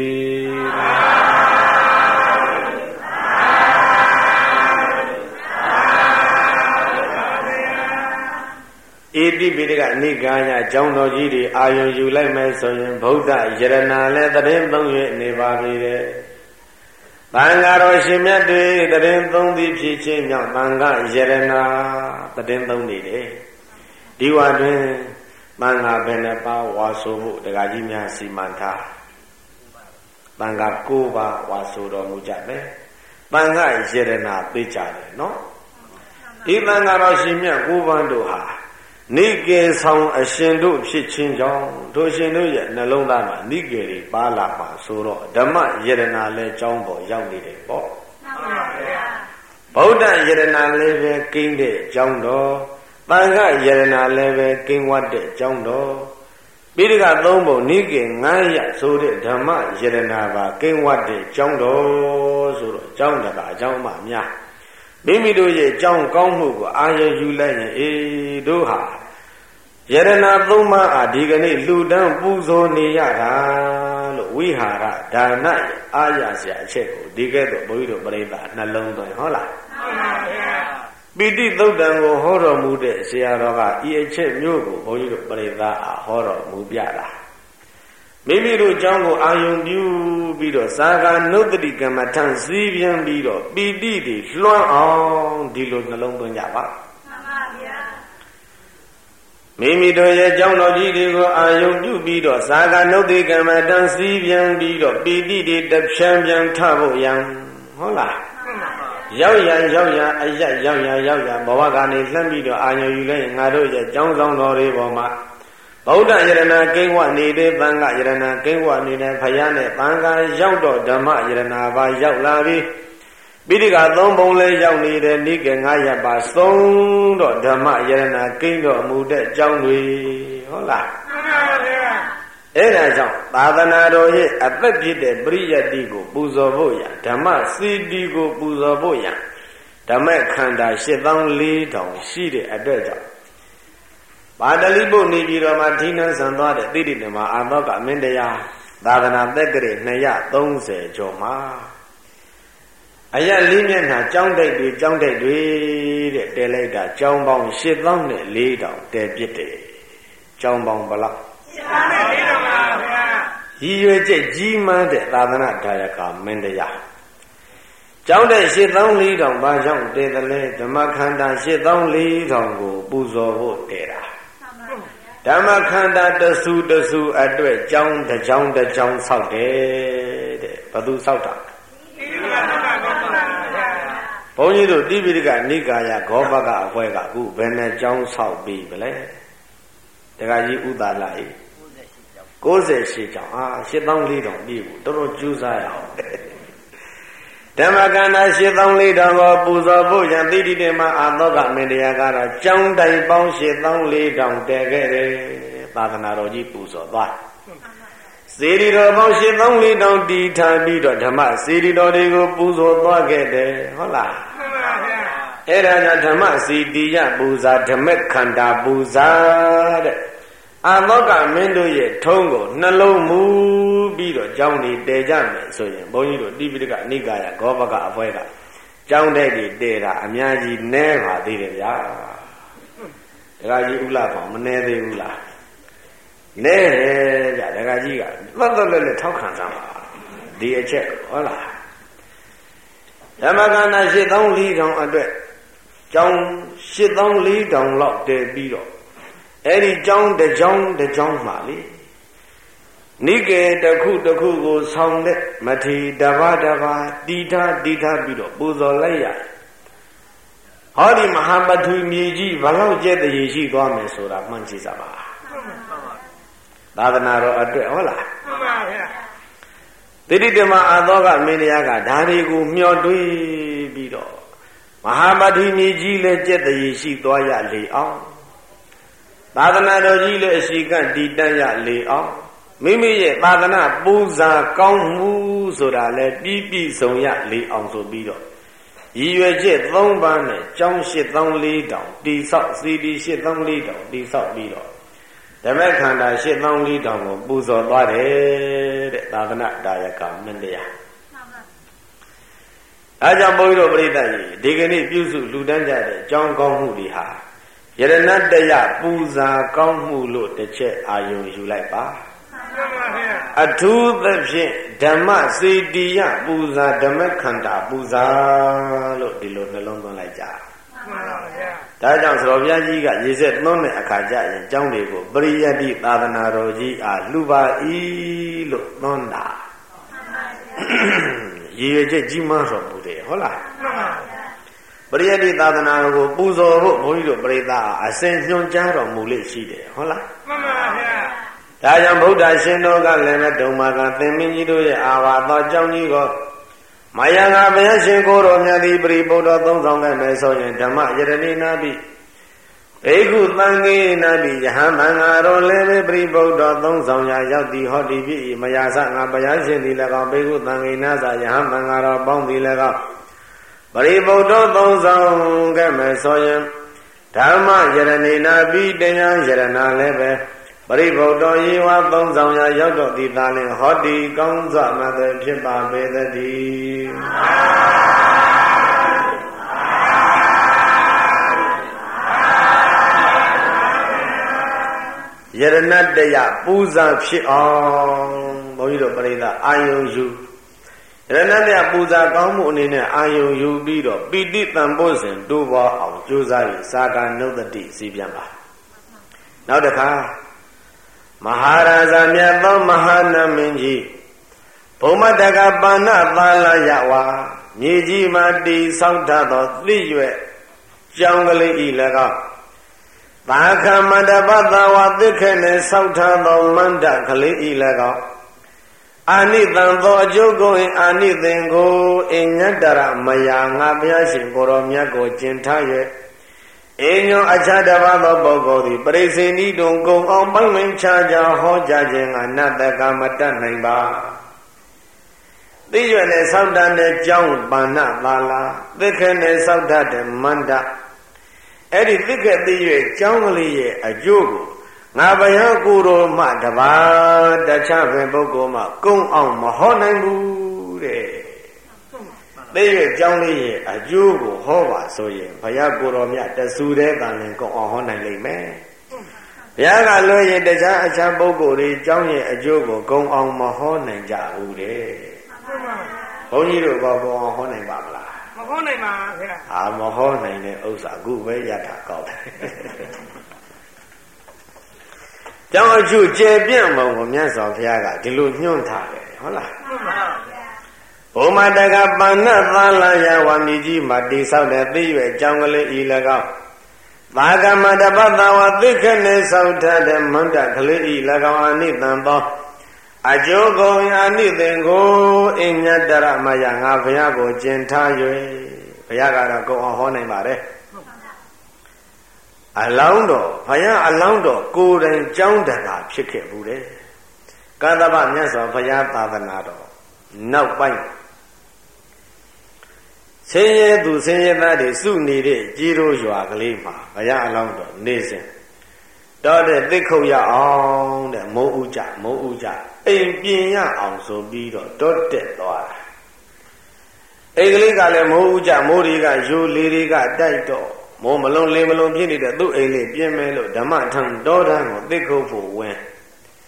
[SPEAKER 1] ည်းဣတိပိဋကနိကာယအကြောင်းတော်ကြီးတွေအာယုံယူလိုက်မယ်ဆိုရင်ဗုဒ္ဓယရနာလည်းတရင်သုံးရနေပါပြီတဲ့သံဃာတော်ရှင်မြတ်တွေတရင်သုံးသည်ဖြစ်ခြင်းကြောင့်သံဃာယရနာတရင်သုံးနေတယ်ဒီဝါတွင်သံဃာဘယ်နှပါးဝါဆိုဖို့ဒကာကြီးများစီမံထားသံဃာ၉ပါးဝါဆိုတော်မူကြတယ်သံဃာယရနာသိကြတယ်နော်ဒီသံဃာတော်ရှင်မြတ်၉ပါးတို့ဟာနိကေဆောင်အရှင်တို့ဖြစ်ခြင်းကြောင့်တို့ရှင်တို့ရဲ့နှလုံးသားမှာနိကေတွေပါလာပါဆိုတော့ဓမ္မယရနာလည်းကြောင်းပေါ်ရောက်နေတယ်ပေါ့မှန်ပါဗျာဗုဒ္ဓယရနာလည်းပဲကိန်းတဲ့ကြောင်းတော်သံဃာယရနာလည်းပဲကိန်းဝတ်တဲ့ကြောင်းတော်ပိဋကသုံးပုံနိကေငါးရဆိုတဲ့ဓမ္မယရနာပါကိန်းဝတ်တဲ့ကြောင်းတော်ဆိုတော့ကြောင်းတကအကြောင်းမှများမိမိတို့ရဲ့ကြောင်းကောင်းမှုကိုအာရုံယူလိုက်ရင်အေးတို့ဟာယရနာသုံးပါးအားဒီကနေ့လှူဒန်းပူဇော်နေရတာလို့ဝိဟာရဒါနအာရစရာအချက်ကိုဒီကဲ့သို့ဘုန်းကြီးတို့ပြိဿနှလုံးသွင်းဟုတ်လားမှန်ပါဗျာပိဋိသုတ်တံကိုဟောတော်မူတဲ့ဆရာတော်ကဤအချက်မျိုးကိုဘုန်းကြီးတို့ပြိဿအားဟောတော်မူပြတာမိမိတို့အကြောင်းကိုအာယုံပြုပြီးတော့သာဂနုတ္တိကမ္မထံစည်းပြန်ပြီးတော့ပိဋိတွေလွှမ်းအောင်ဒီလိုနှလုံးသွင်းကြပါမှန်ပါဗျာမိမိတို့ရဲ့ကြောင်းတော်ကြီးတွေကိုအာယုံပြုပြီးတော့သာဂနုတ္တိကမ္မထံစည်းပြန်ပြီးတော့ပိဋိတွေတဖြန်းပြန်ထဖို့ရန်ဟုတ်လားရောက်ရရောက်ရအယက်ရောက်ရရောက်ရဘဝကနေလှမ်းပြီးတော့အာယုံယူလိုက်ရင်ငါတို့ရဲ့ကြောင်းဆောင်တော်တွေပေါ်မှာဗုဒ္ဓယရနာကိန်းဝနေတဲ့သံဃာယရနာကိန်းဝနေတဲ့ဘုရားနဲ့သံဃာရောက်တော့ဓမ္မယရနာပါရောက်လာပြီပိဋကသုံးပုံလဲရောက်နေတဲ့နိကေငါးရပ်ပါဆုံးတော့ဓမ္မယရနာကိန်းတော်မူတဲ့အကြောင်းတွေဟုတ်လားမှန်ပါဗျာအဲ့ဒါကြောင့်သာသနာတော်ရဲ့အသက်ပြည့်တဲ့ပရိယတ္တိကိုပူဇော်ဖို့ရဓမ္မစီတီကိုပူဇော်ဖို့ရဓမ္မခန္ဓာရှစ်သောင်းလေးထောင်ရှိတဲ့အတွက်ကြောင့်ပါဠိပုနေပြည်တော်မှာဌိနဆံသွားတဲ့တိတိဓမ္မအာသောကမင်းတရားသာသနာသက်္ကရေနှစ်ရာသုံးဆယ်ကျော်မှာအယက်လေးမျက်နှာကြောင်းတိုက်တွေကြောင်းတိုက်တွေတဲ့တဲလိုက်တာကြောင်းပေါင်းရှစ်သောင်းနဲ့လေးထောင်တဲပြစ်တယ်ကြောင်းပေါင်းဘလောက်ရှစ်သောင်းနဲ့လေးထောင်ပါဗျာရည်ရွယ်ချက်ကြီးမားတဲ့သာသနာဒါယကမင်းတရားကြောင်းတဲ့ရှစ်သောင်းလေးထောင်ဘာကြောင့်တဲတယ်လဲဓမ္မခန္ဓာရှစ်သောင်းလေးထောင်ကိုပူဇော်ဖို့တဲတာဓမ္မခန္ဓာတဆူတဆူအတွက်ကြောင်းတစ်ကြောင်းတစ်ကြောင်းဆောက်တယ်တဲ့ဘသူဆောက်တာဘုန်းကြီးတို့တိပိဋကနိကာယဂောဘကအဖွဲ့ကအခုဘယ်နဲ့ကြောင်းဆောက်ပြီးဗလဲတခါကြီးဥသာလာ၏ကိုးဆယ်ရှစ်ကြောင်းအာရှစ်သောင်းလေးတောင်ပြည့်ဘူးတော်တော်ကြိုးစားရအောင်ဓမ္မကန္နာရှစ်သောင်းလေးတောင်ကိုပူဇော်ဖို့ရန်တိတိတေမအာသောကမင်းတရားကတော့ကြောင်းတိုင်ပေါင်းရှစ်သောင်းလေးတောင်တည်ခဲ့တယ်သာသနာတော်ကြီးပူဇော်သွားစေတီတော်ပေါင်းရှစ်သောင်းလေးတောင်တည်ထားပြီးတော့ဓမ္မစေတီတော်တွေကိုပူဇော်သွားခဲ့တယ်ဟုတ်လားမှန်ပါဗျာအဲ့ဒါကြောင့်ဓမ္မစေတီယပူဇာဓမ္မခန္ဓာပူဇာတဲ့အာသောကမင်းတို့ရဲ့ထုံးကိုနှလုံးမူပြီးတော့ကြောင်းနေတည်ကြမယ်ဆိုရင်ဘုန်းကြီးတို့တိပိဋကနိကာယဂောဘကအဖွဲ့ကကြောင်းတဲ့တွေတည်တာအများကြီးနဲပါသေးတယ်ဗျာဒကာကြီးဥလာပေါ့မနဲသေးဘူးလားနဲဗျဒကာကြီးကပတ်သက်လက်လက်ထောက်ခံစမ်းပါဒီအချက်ဟုတ်လားဓမ္မကန္နာရှစ်သောင်းလေးတောင်အတွက်ကျောင်းရှစ်သောင်းလေးတောင်လောက်တည်ပြီးတော့အဲ့ဒီကျောင်းတစ်ကျောင်းတစ်ကျောင်းမှာလေနိကေတစ်ခုတစ်ခုကိုဆောင်းတဲ့မထေတပါးတပါးတီထားတီထားပြီးတော့ပူဇော်လိုက်ရဟောဒီမဟာပထူမြေကြီးဘလောက်ကျက်တည်ရှိသွားမယ်ဆိုတာမှန်ကြည့်စပါသာသနာတော်အတွက်ဟုတ်လားမှန်ပါဗျာတိတိတမအာသောကမင်းတရားကဓာတွေကိုမျှော်တွေးပြီးတော့မဟာပထူမြေကြီးလည်းကျက်တည်ရှိသွားရလေအောင်သာသနာတော်ကြီးလည်းအရှိကတည်တတ်ရလေအောင်မိမိရဲ့သာသနာပူဇာကောင်းမှုဆိုတာလည်းပြီးပြည့်စုံရလေအောင်ဆိုပြီးတော့ရည်ရွယ်ချက်သုံးပါးနဲ့ကျောင်းရှစ်သောင်းလေးတောင်တိဆောက်စီဒီရှစ်သောင်းလေးတောင်တိဆောက်ပြီးတော့ဓမ္မခန္ဓာရှစ်သောင်းလေးတောင်ကိုပူဇော်သွားတယ်တဲ့သာသနာတာယကမင်းတရားအဲကြောင့်ဘုန်းကြီးတို့ပြိဿကြီးဒီကနေ့ပြုစုလူတန်းကြတဲ့ကျောင်းကောင်းမှုတွေဟာယရဏတယပူဇာကောင်းမှုလို့တစ်ချက်အာယုံယူလိုက်ပါအထူးသဖြင့်ဓမ္မစေတီယပူဇာဓမ္မခန္ဓာပူဇာလို့ဒီလိုနှလုံးသွင်းလိုက်ကြမှန်ပါဗျာဒါကြောင့်သတော်ဘုရားကြီးကရေစက်သွန်းတဲ့အခါကျရင်ကျောင်းတွေကိုပရိယတ္တိသာသနာတော်ကြီးအားလှူပါ၏လို့သွန်းတာရည်ရွယ်ချက်ကြီးမားတော်မူတယ်ဟုတ်လားမှန်ပါဗျာပရိယတ္တိသာသနာတော်ကိုပူဇော်ဖို့ဘုန်းကြီးတို့ပရိသတ်အစဉ်ညွှန်ကြားတော်မူလိမ့်ရှိတယ်ဟုတ်လားမှန်ပါဗျာဒါကြောင့်ဗုဒ္ဓရှင်တော်ကလည်းမဲ့ဒုံမာကသင်္မင်းကြီးတို့ရဲ့အာဝါသောကြောင့်ကြီးကိုမယံကဘုရားရှင်ကိုယ်တော်မြတ်သည်ပရိဗုဒ္ဓသုံးဆောင်ခဲ့မယ်ဆိုရင်ဓမ္မယရဏိနာပိဘေကုသံဃေနာပိယဟံသံဃာတော်လည်းပဲပရိဗုဒ္ဓသုံးဆောင်ရာရောက်သည်ဟောဒီဖြစ်၏မယာစငါဘုရားရှင်သည်လည်းကောဘေကုသံဃေနာစာယဟံသံဃာတော်ပေါင်းသည်လည်းကောပရိဗုဒ္ဓသုံးဆောင်ခဲ့မယ်ဆိုရင်ဓမ္မယရဏိနာပိတရားယရဏလည်းပဲပရိဗုဒ္ဓယေဝသုံးဆောင်ရာရောက်တော့ဒီသာလင်ဟောဒီကောင်းစွာမှသည်ဖြစ်ပါပေသတည်းယရဏတယပူဇာဖြစ်အောင်ဘုန်းကြီးတို့ပရိသတ်အာယုံယူယရဏတယပူဇာကောင်းမှုအနေနဲ့အာယုံယူပြီးတော့ပိဋိတံပို့စဉ်တိုးပွားအောင်ကြိုးစားပြီးစာကနုဒတိစီပြန်ပါနောက်တစ်ခါမဟာရာဇာမြတ်သောမဟာနမင်းကြီးဘုမတကပါဏသာလယဝါမြေကြီးမှာတည်ဆောက်သောသိရွက်ကြောင်းကလေးဤ၎င်းသာခမန္တပသဝသစ္ခေနှင့်ဆောက်ထားသောမန္တကလေးဤ၎င်းအာနိတံသောအကျိုးကိုအာနိသင်ကိုအညတရမယာငါဘုရားရှင်ကိုယ်တော်မြတ်ကိုကျင့်ထား၍အညောအခြားတစ်ပါးသောပုဂ္ဂိုလ်သည်ပရိစေဏီတုံကုံအောင်ပိုင်ဝင်ချာချာဟောကြားခြင်းကနတ္တကမတတ်နိုင်ပါသိရွယ်နဲ့ဆောက်တတ်တဲ့ကျောင်းပါဏသာလာသစ္ခေနဲ့ဆောက်တတ်တဲ့မန္တအဲ့ဒီသစ္ခေသိရွယ်ကျောင်းကလေးရဲ့အကျိုးကိုငါဘယကိုယ်တော်မှတပါးတခြားပင်ပုဂ္ဂိုလ်မှကုံအောင်မဟောနိုင်ဘူးတဲ့သိရွယ်ကျောင်းလေးရဲ့အကျိုးကိုဟောပါဆိုရင်ဘုရားကိုယ်တော်မြတ်တဆူတဲ့ကံလည်းကုံအောင်ဟောနိုင်လိမ့်မယ်ဘုရားကလွှဲရင်တခြားအခြားပုဂ္ဂိုလ်တွေကျောင်းရဲ့အကျိုးကိုကုံအောင်မဟောနိုင်ကြဘူးတဲ့ဘုန်းကြီးတို့ကကုံအောင်ဟောနိုင်ပါမလားမဟောနိုင်ပါဗျာအာမဟောနိုင်တဲ့ဥစ္စာအခုပဲရတာကောက်တယ်ကျောင်းအကျိုးကျေပြန့်ပုံကိုမြတ်စွာဘုရားကဒီလိုညွှန်ထားတယ်ဟုတ်လားမှန်ပါဗျာဘုမတကပါဏသာလယဝါမြေကြီးမှာတိဆောက်တဲ့သိရွယ်ကျောင်းကလေးဤ၎င်းသာကမတပသဝသစ္ခေနှင့်ဆောက်ထားတဲ့မန္တကလေးဤ၎င်းအနိတံသောအကျိုးကုန်အနိသင်ကိုအညတရမယငါဘုရားကိုကျင့်ထား၍ဘုရားကတော့ကုံအောင်ဟောနိုင်ပါတယ်အလောင်းတော်ဘုရားအလောင်းတော်ကိုယ်တိုင်ကျောင်းတကာဖြစ်ခဲ့ဘူးတဲ့ကသဗ္ဗမြတ်စွာဘုရားသာသနာတော်နောက်ပိုင်းဆင်းရဲသူဆင်းရဲသားတွေစုနေတဲ့ကြီးတို့ရွာကလေးမှာဘုရားအလောင်းတော်နေစဉ်တော့တဲ့သိခုတ်ရအောင်တဲ့မိုးဥကြမိုးဥကြအိမ်ပြင်ရအောင်ဆိုပြီးတော့တောတက်သွားတာအိမ်ကလေးကလည်းမိုးဥကြမိုးတွေကယိုလေတွေကတိုက်တော့မိုးမလုံးလေမလုံးဖြစ်နေတဲ့သူ့အိမ်လေးပြင်မဲလို့ဓမ္မထံတောတန်းကိုသိခုတ်ဖို့ဝင်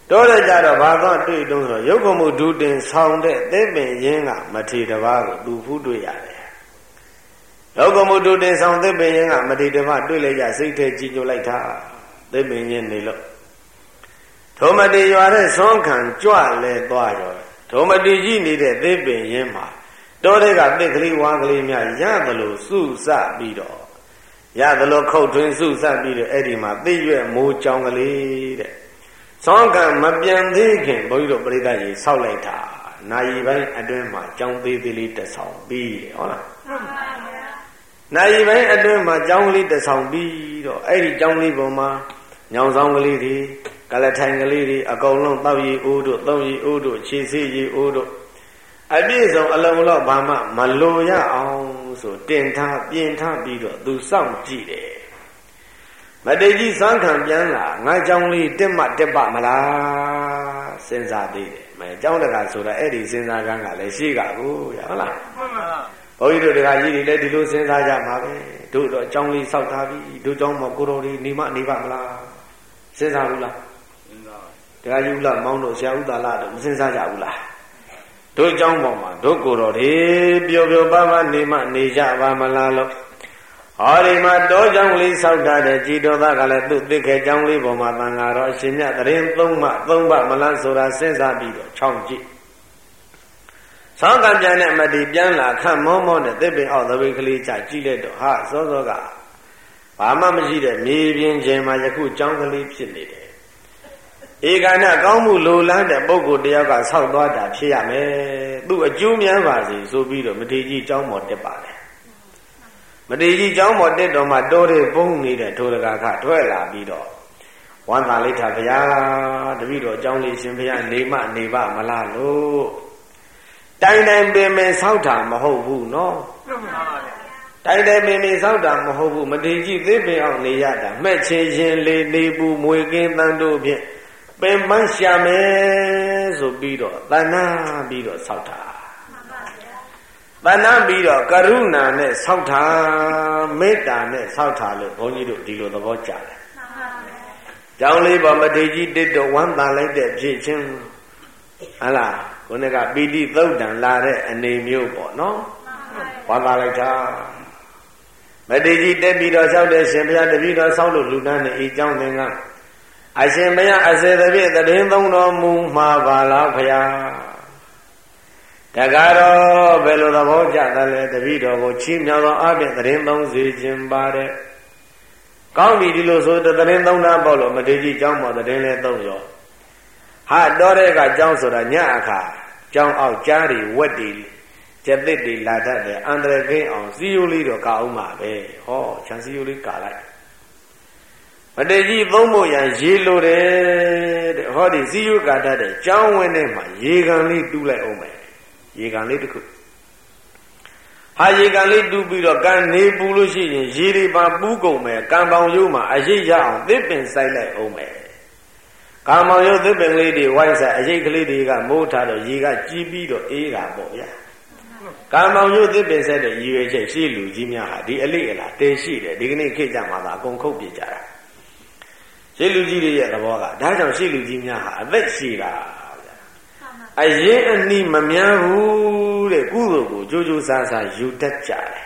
[SPEAKER 1] တောရကြတော့ဘာသာတွေ့တုံးဆိုရုပ်ကမှုဒုတင်ဆောင်တဲ့သစ်ပင်ရင်းကမထေတပါးကိုသူဖူးတွေ့ရတယ်ရုပ်ကမှုဒုတင်ဆောင်သစ်ပင်ရင်းကမထေတပါးတွေ့လိုက်ကြစိတ်ထဲကြည်ညိုလိုက်တာသစ်ပင်ရင်းနေလို့ထိုမတေရွာတဲ့ဆွမ်းခံကြွလဲသွားရောထိုမတေကြီးနေတဲ့သစ်ပင်ရင်းမှာတောတဲ့ကသစ်ကလေးဝါကလေးများရသလိုစုစပြီးတော့ရသလိုခုတ်ထွင်းစုစပြီးတော့အဲ့ဒီမှာသိရွက်မိုးကြောင်ကလေးတဲ့ဆွမ်းခံမပြန်သေးခင်ဘုန်းကြီးတို့ပြိဿကြီးဆောက်လိုက်တာနာယီပိုင်းအတွင်းမှာကြောင်သေးသေးလေးတစ်ဆောင်ပြီးဟုတ်လားနာယီပိုင်းအတွင်းမှာကြောင်လေးတစ်ဆောင်ပြီးတော့အဲ့ဒီကြောင်လေးပေါ်မှာညောင်ဆောင်ကလေးတွေကလထိုင်ကလေးတွေအကုန်လုံးတောက်ရီအိုးတို့သုံးရီအိုးတို့ခြေဆေးရီအိုးတို့အပြည့်စုံအလုံးလောက်ဘာမှမလိုရအောင်ဆိုတင်ထားပြင်ထားပြီးတော့သူစောင့်ကြည့်တယ်မတေကြီးစမ်းခံပြန်လာငါကြောင်လေးတက်မတက်ပါမလားစဉ်းစားသေးတယ်မဲကြောင်တကာဆိုတာအဲ့ဒီစဉ်းစားကန်းကလည်းရှိကကိုရဟုတ်လားမှန်ပါဘုန်းကြီးတို့တကာကြီးတွေလည်းဒီလိုစဉ်းစားကြမှာပဲတို့တော့ကြောင်လေးစောက်ထားပြီတို့ကြောင်မကိုတော်လေးနေမနေပါမလားစဉ်းစားဘူးလားစဉ်းစားတကာကြီးဦးလားမောင်းတို့ဆရာဦးသာလာတို့မစဉ်းစားကြဘူးလားတို့เจ้าပေါ်မှာတို့ကိုယ်တော်တွေပျော်ပျော်ပါးပါးနေမှနေကြပါမလားလို့ဟောဒီမှာတောเจ้าလေးဆောက်ထားတဲ့ကြည်တော်သားကလည်းသူ့တစ်ခဲเจ้าလေးပေါ်မှာတန်ဃာတော်အရှင်မြတ်တရင်သုံးမှသုံးပါမလားဆိုတာစဉ်းစားပြီးတော့ချောင်းကြည့်ဆောင်းကံပြန်တဲ့အမတိပြန်လာခန့်မောမောနဲ့သစ်ပင်အောက်သပိတ်ကလေးချကြည့်လိုက်တော့ဟာစောစောကဘာမှမရှိတဲ့မြေပြင်ချင်းမှာယခုเจ้าကလေးဖြစ်နေတယ်ဧကနာကောင်းမှုလိုလားတဲ့ပုဂ္ဂိုလ်တယောက်ကဆောက်သွားတာဖြစ်ရမယ်သူ့အကျိုးများပါစေဆိုပြီးတော့မထေကြီးเจ้าမော်တက်ပါတယ်မထေကြီးเจ้าမော်တက်တော်မှာတိုးတဲ့ပုံနေတဲ့ထိုတကာခထွက်လာပြီးတော့ဝမ်းသာလိုက်တာဗျာတပည့်တော်เจ้าလေးရှင်ဘုရားနေမနေပါမလားလို့တိုင်တိုင်ပင်ပင်ဆောက်တာမဟုတ်ဘူးနော်တိုင်တိုင်ပင်ပင်ဆောက်တာမဟုတ်ဘူးမထေကြီးသိပင်အောင်နေရတာမှက်ချင်းချင်းလေးနေပူမွေကင်းတန်တို့ဖြင့်ပင်ပန်းရှာမယ်ဆိုပြီးတော့တဏှာပြီးတော့ဆောက်တာတဏှာပြီးတော့ကရုဏာနဲ့ဆောက်တာမေတ္တာနဲ့ဆောက်တာလို့ဘုန်းကြီးတို့ဒီလိုသဘောကျတယ်။ကြောင်းလေးပေါ်မထေကြီးတစ်တော့ဝမ်းသာလိုက်တဲ့ဖြစ်ချင်းဟလားခုနကပီတိသုတ်တံလာတဲ့အနေမျိုးပေါ့နော်ဝမ်းသာလိုက်တာမထေကြီးတက်ပြီးတော့ဆောက်တဲ့ရှင်ဘုရားတပည့်တော်ဆောက်လို့လူတန်းနဲ့အေးကြောင်းသင်္ကအရှင်ဘုရားအစေတပြည့်တရင်သုံးတော်မူမှာပါလားဖရာတကားတော့ဘယ်လိုသဘောကျတယ်လဲတပည့်တော်ကိုချီးမြှောက်သောအပြင်တရင်သုံးစေခြင်းပါတဲ့ကောင်းပြီဒီလိုဆိုတရင်သုံးတာပေါ့လို့မထေကြီးကျောင်းပေါ်တရင်လဲသုံးရောဟာတော်တဲ့ကကျောင်းဆိုတာညအခါကျောင်းအောက်ကြားတွေဝက်တွေကျက်သစ်တွေလာတတ်တယ်အန္တရာယ်ကင်းအောင်စီယိုလေးတော့ကအောင်ပါပဲဟောချမ်းစီယိုလေးကလိုက်မတေကြီးသုံးဖို့ရန်ရေလိုတယ်တဲ့ဟောဒီဇီယုကာတတဲ့ကျောင်းဝင်းထဲမှာရေကန်လေးတူးလိုက်အောင်မယ်ရေကန်လေးတစ်ခုဟာရေကန်လေးတူးပြီးတော့ကန်နေပူလို့ရှိရင်ရေတွေပါပူးကုန်မယ်ကံပေါင်ရိုးမှာအရိပ်ရအောင်သစ်ပင်ဆိုင်လိုက်အောင်မယ်ကံပေါင်ရိုးသစ်ပင်လေးတွေဝိုင်းဆိုင်အရိပ်ကလေးတွေကမိုးထားတော့ရေကကြီးပြီးတော့အေးတာပေါ့ဗျာကံပေါင်ရိုးသစ်ပင်ဆိုင်တဲ့ရည်ရွယ်ချက်ရှိလူကြီးများဟာဒီအလိအလားတင်ရှိတယ်ဒီကနေ့ခေတ်ကြမှာသာအကုန်ခုတ်ပြကြတာရှေးလူကြီးတွေရဲ့သဘောကဒါကြောင့်ရှေးလူကြီးများဟာအသက်ရှိတာဗျာအရင်အနည်းမများဘူးတဲ့ကုသိုလ်ကိုကြိုးကြိုးစားစားယူတတ်ကြတယ်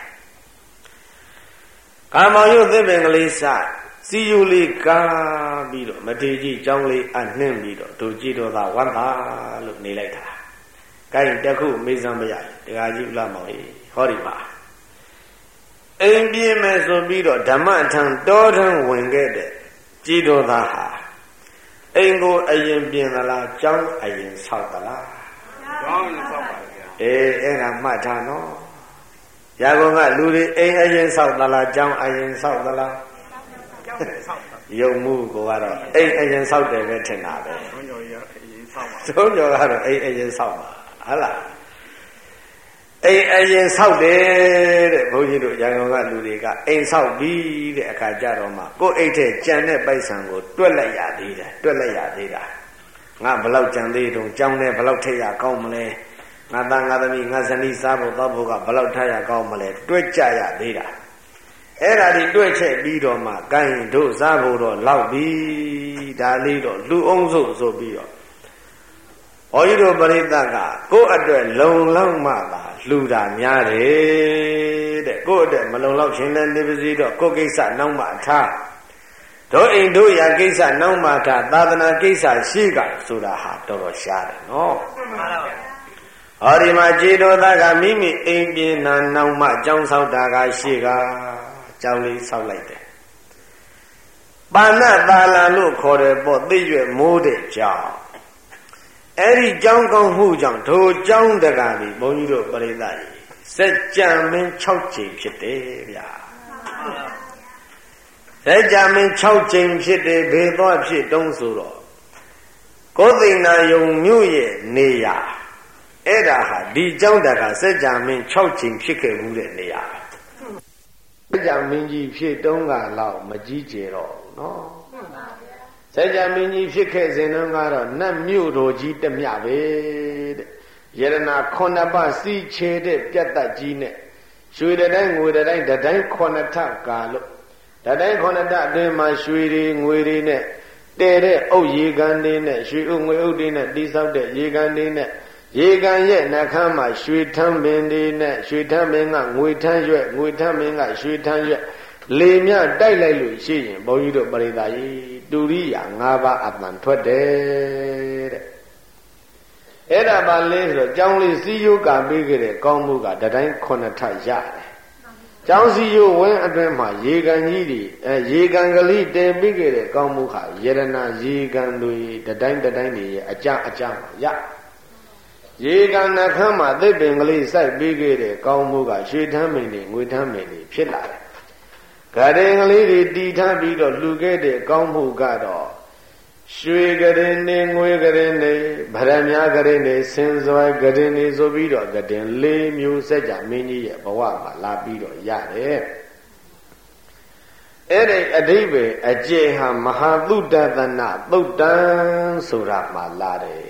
[SPEAKER 1] ကာမောင်ရုပ်သစ်ပင်ကလေးစစီယူလေးကားပြီးတော့မထေကြီးကျောင်းလေးအနှင်းပြီးတော့ဒုကြည်တော်သာဝမ်းသာလို့နေလိုက်တာကိုင်းတခုမေးစမ်းမရတခါကြီးဥလာမောင်ကြီးဟောဒီမှာအိမ်ပြေးမယ်ဆိုပြီးတော့ဓမ္မထံတောထံဝင်ခဲ့တဲ့ကြည်တော်သားဟာအိမ်ကိုအရင်ပြင်သလားကျောင်းအရင်ဆောက်သလားကျောင်းအရင်ဆောက်ပါဗျာအေးအဲ့ဒါမှတ်ထားနော်ရာကုန်ကလူတွေအိမ်အရင်ဆောက်သလားကျောင်းအရင်ဆောက်သလားကျောင်းအရင်ဆောက်တာယုံမှုကိုကတော့အိမ်အရင်ဆောက်တယ်ပဲထင်တာပဲသုံးကျော်ရအရင်ဆောက်ပါသုံးကျော်ကတော့အိမ်အရင်ဆောက်ပါဟုတ်လားအိမ်အရင်ဆောက်တယ်တဲ့ဘုန်းကြီးတို့ရန်ကုန်ကလူတွေကအိမ်ဆောက်ပြီးတဲ့အခါကျတော့မှကိုယ်အိတ်ထဲကြံတဲ့ပိုက်ဆံကိုတွက်လိုက်ရသေးတယ်တွက်လိုက်ရသေးတာငါဘလောက်ကြံသေးတုံးကြောင်းနဲ့ဘလောက်ထည့်ရကောင်းမလဲငါသားငါသမီးငါဇနီးစားဖို့တောက်ဖို့ကဘလောက်ထားရကောင်းမလဲတွက်ကြရသေးတာအဲ့ဒါဒီတွေ့ချက်ပြီးတော့မှကိုင်းတို့စားဖို့တော့လောက်ပြီဒါလေးတော့လူအောင်စုဆိုပြီးတော့ဘုန်းကြီးတို့ပရိသတ်ကကိုယ့်အတွက်လုံလောက်မှသာလှူတာများတယ်တဲ့ကိုယ့်အတွက်မလုံလောက်ခြင်းလည်းနေပါစေတော့ကိုယ့်ကိစ္စနောက်မှထားတို့အိမ်တို့ရာကိစ္စနောက်မှထားသာသနာကိစ္စရှိကဆိုတာဟာတော်တော်ရှားတယ်နော်မှန်ပါဗျာဟောဒီမှာခြေတော်သားကမိမိအိမ်ပြင်နာနောက်မှကြောင်းဆောက်တာကရှိကကြောင်းလေးဆောက်လိုက်တယ်ပါဏသာလံလို့ခေါ်တယ်ပေါ့သိရွယ်မိုးတဲ့ကြောင်းအဲ့ဒီကြောင်းကောင်းမှုကြောင့်ထိုကြောင်းတကားပြီးဘုန်းကြီးတို့ပရိသတ်ကြီးစัจ जा မင်း၆ကြိမ်ဖြစ်တယ်ဗျာစัจ जा မင်း၆ကြိမ်ဖြစ်တယ်ဘယ်တော့ဖြစ်တုံးဆိုတော့ကိုသိဏယုံမြို့ရဲ့နေရာအဲ့ဒါဟာဒီကြောင်းတကားစัจ जा မင်း၆ကြိမ်ဖြစ်ခဲ့ဘူးတဲ့နေရာစัจ जा မင်းကြီးဖြစ်တုံးကတော့မကြီးကျယ်တော့ဘူးနော်စัจ जा မင်းကြီးဖြစ်ခဲ့စဉ်တုန်းကတော့နတ်မြို့တော်ကြီးတမျှပဲတဲ့ယရနာခုနှစ်ပါးစီချေတဲ့ပြတ်တတ်ကြီးနဲ့ရွှေတိုင်းငွေတိုင်းတတိုင်းခုနှစ်ထပ်ကာလို့တတိုင်းခုနှစ်ထပ်အတွင်းမှာရွှေတွေငွေတွေနဲ့တဲတဲ့အုတ်ရေကန်တွေနဲ့ရွှေဥငွေဥတွေနဲ့တိဆောက်တဲ့ရေကန်တွေနဲ့ရေကန်ရဲ့နှခမ်းမှာရွှေထမ်းပင်တွေနဲ့ရွှေထမ်းပင်ကငွေထမ်းရွက်ငွေထမ်းပင်ကရွှေထမ်းရွက်လေမြတိုက်လိုက်လို့ရှိရင်ဘုန်းကြီးတို့ပရိသတ်ကြီးတူရိယာ၅ပါးအတန်ထွက်တယ်တဲ့အဲ့ဒါပါလဲဆိုတော့ကျောင်းလေးစီယိုကပေးခဲ့တဲ့ကောင်းမှုကတတိုင်းခုနှစ်ထပ်ရတယ်ကျောင်းစီယိုဝင်းအတွင်းမှာရေကန်ကြီးတွေအဲရေကန်ကလေးတည်ပေးခဲ့တဲ့ကောင်းမှုခါယရနာရေကန်တွေတတိုင်းတတိုင်းတွေရဲ့အကြအကြမှာရရေကန်နှခမ်းမှာသစ်ပင်ကလေးစိုက်ပေးခဲ့တဲ့ကောင်းမှုကရွှေထမ်းမင်းတွေငွေထမ်းမင်းတွေဖြစ်လာတယ်ဂရင်ကလေးတွေတီထားပြီးတော့လှူခဲ့တဲ့ကောင်းမှုကတော့ရွှေဂရင်နေငွေဂရင်နေဗရမ ्या ဂရင်နေစင်စွဲဂရင်နေဆိုပြီးတော့ဂရင်လေးမျိုးစัจ जा မင်းကြီးရဲ့ဘဝမှာလာပြီးတော့ရတယ်အဲ့ဒီအဓိပ္ပာယ်အကျေဟာမဟာသုတသနာသုတ်တံဆိုတာမှလာတယ်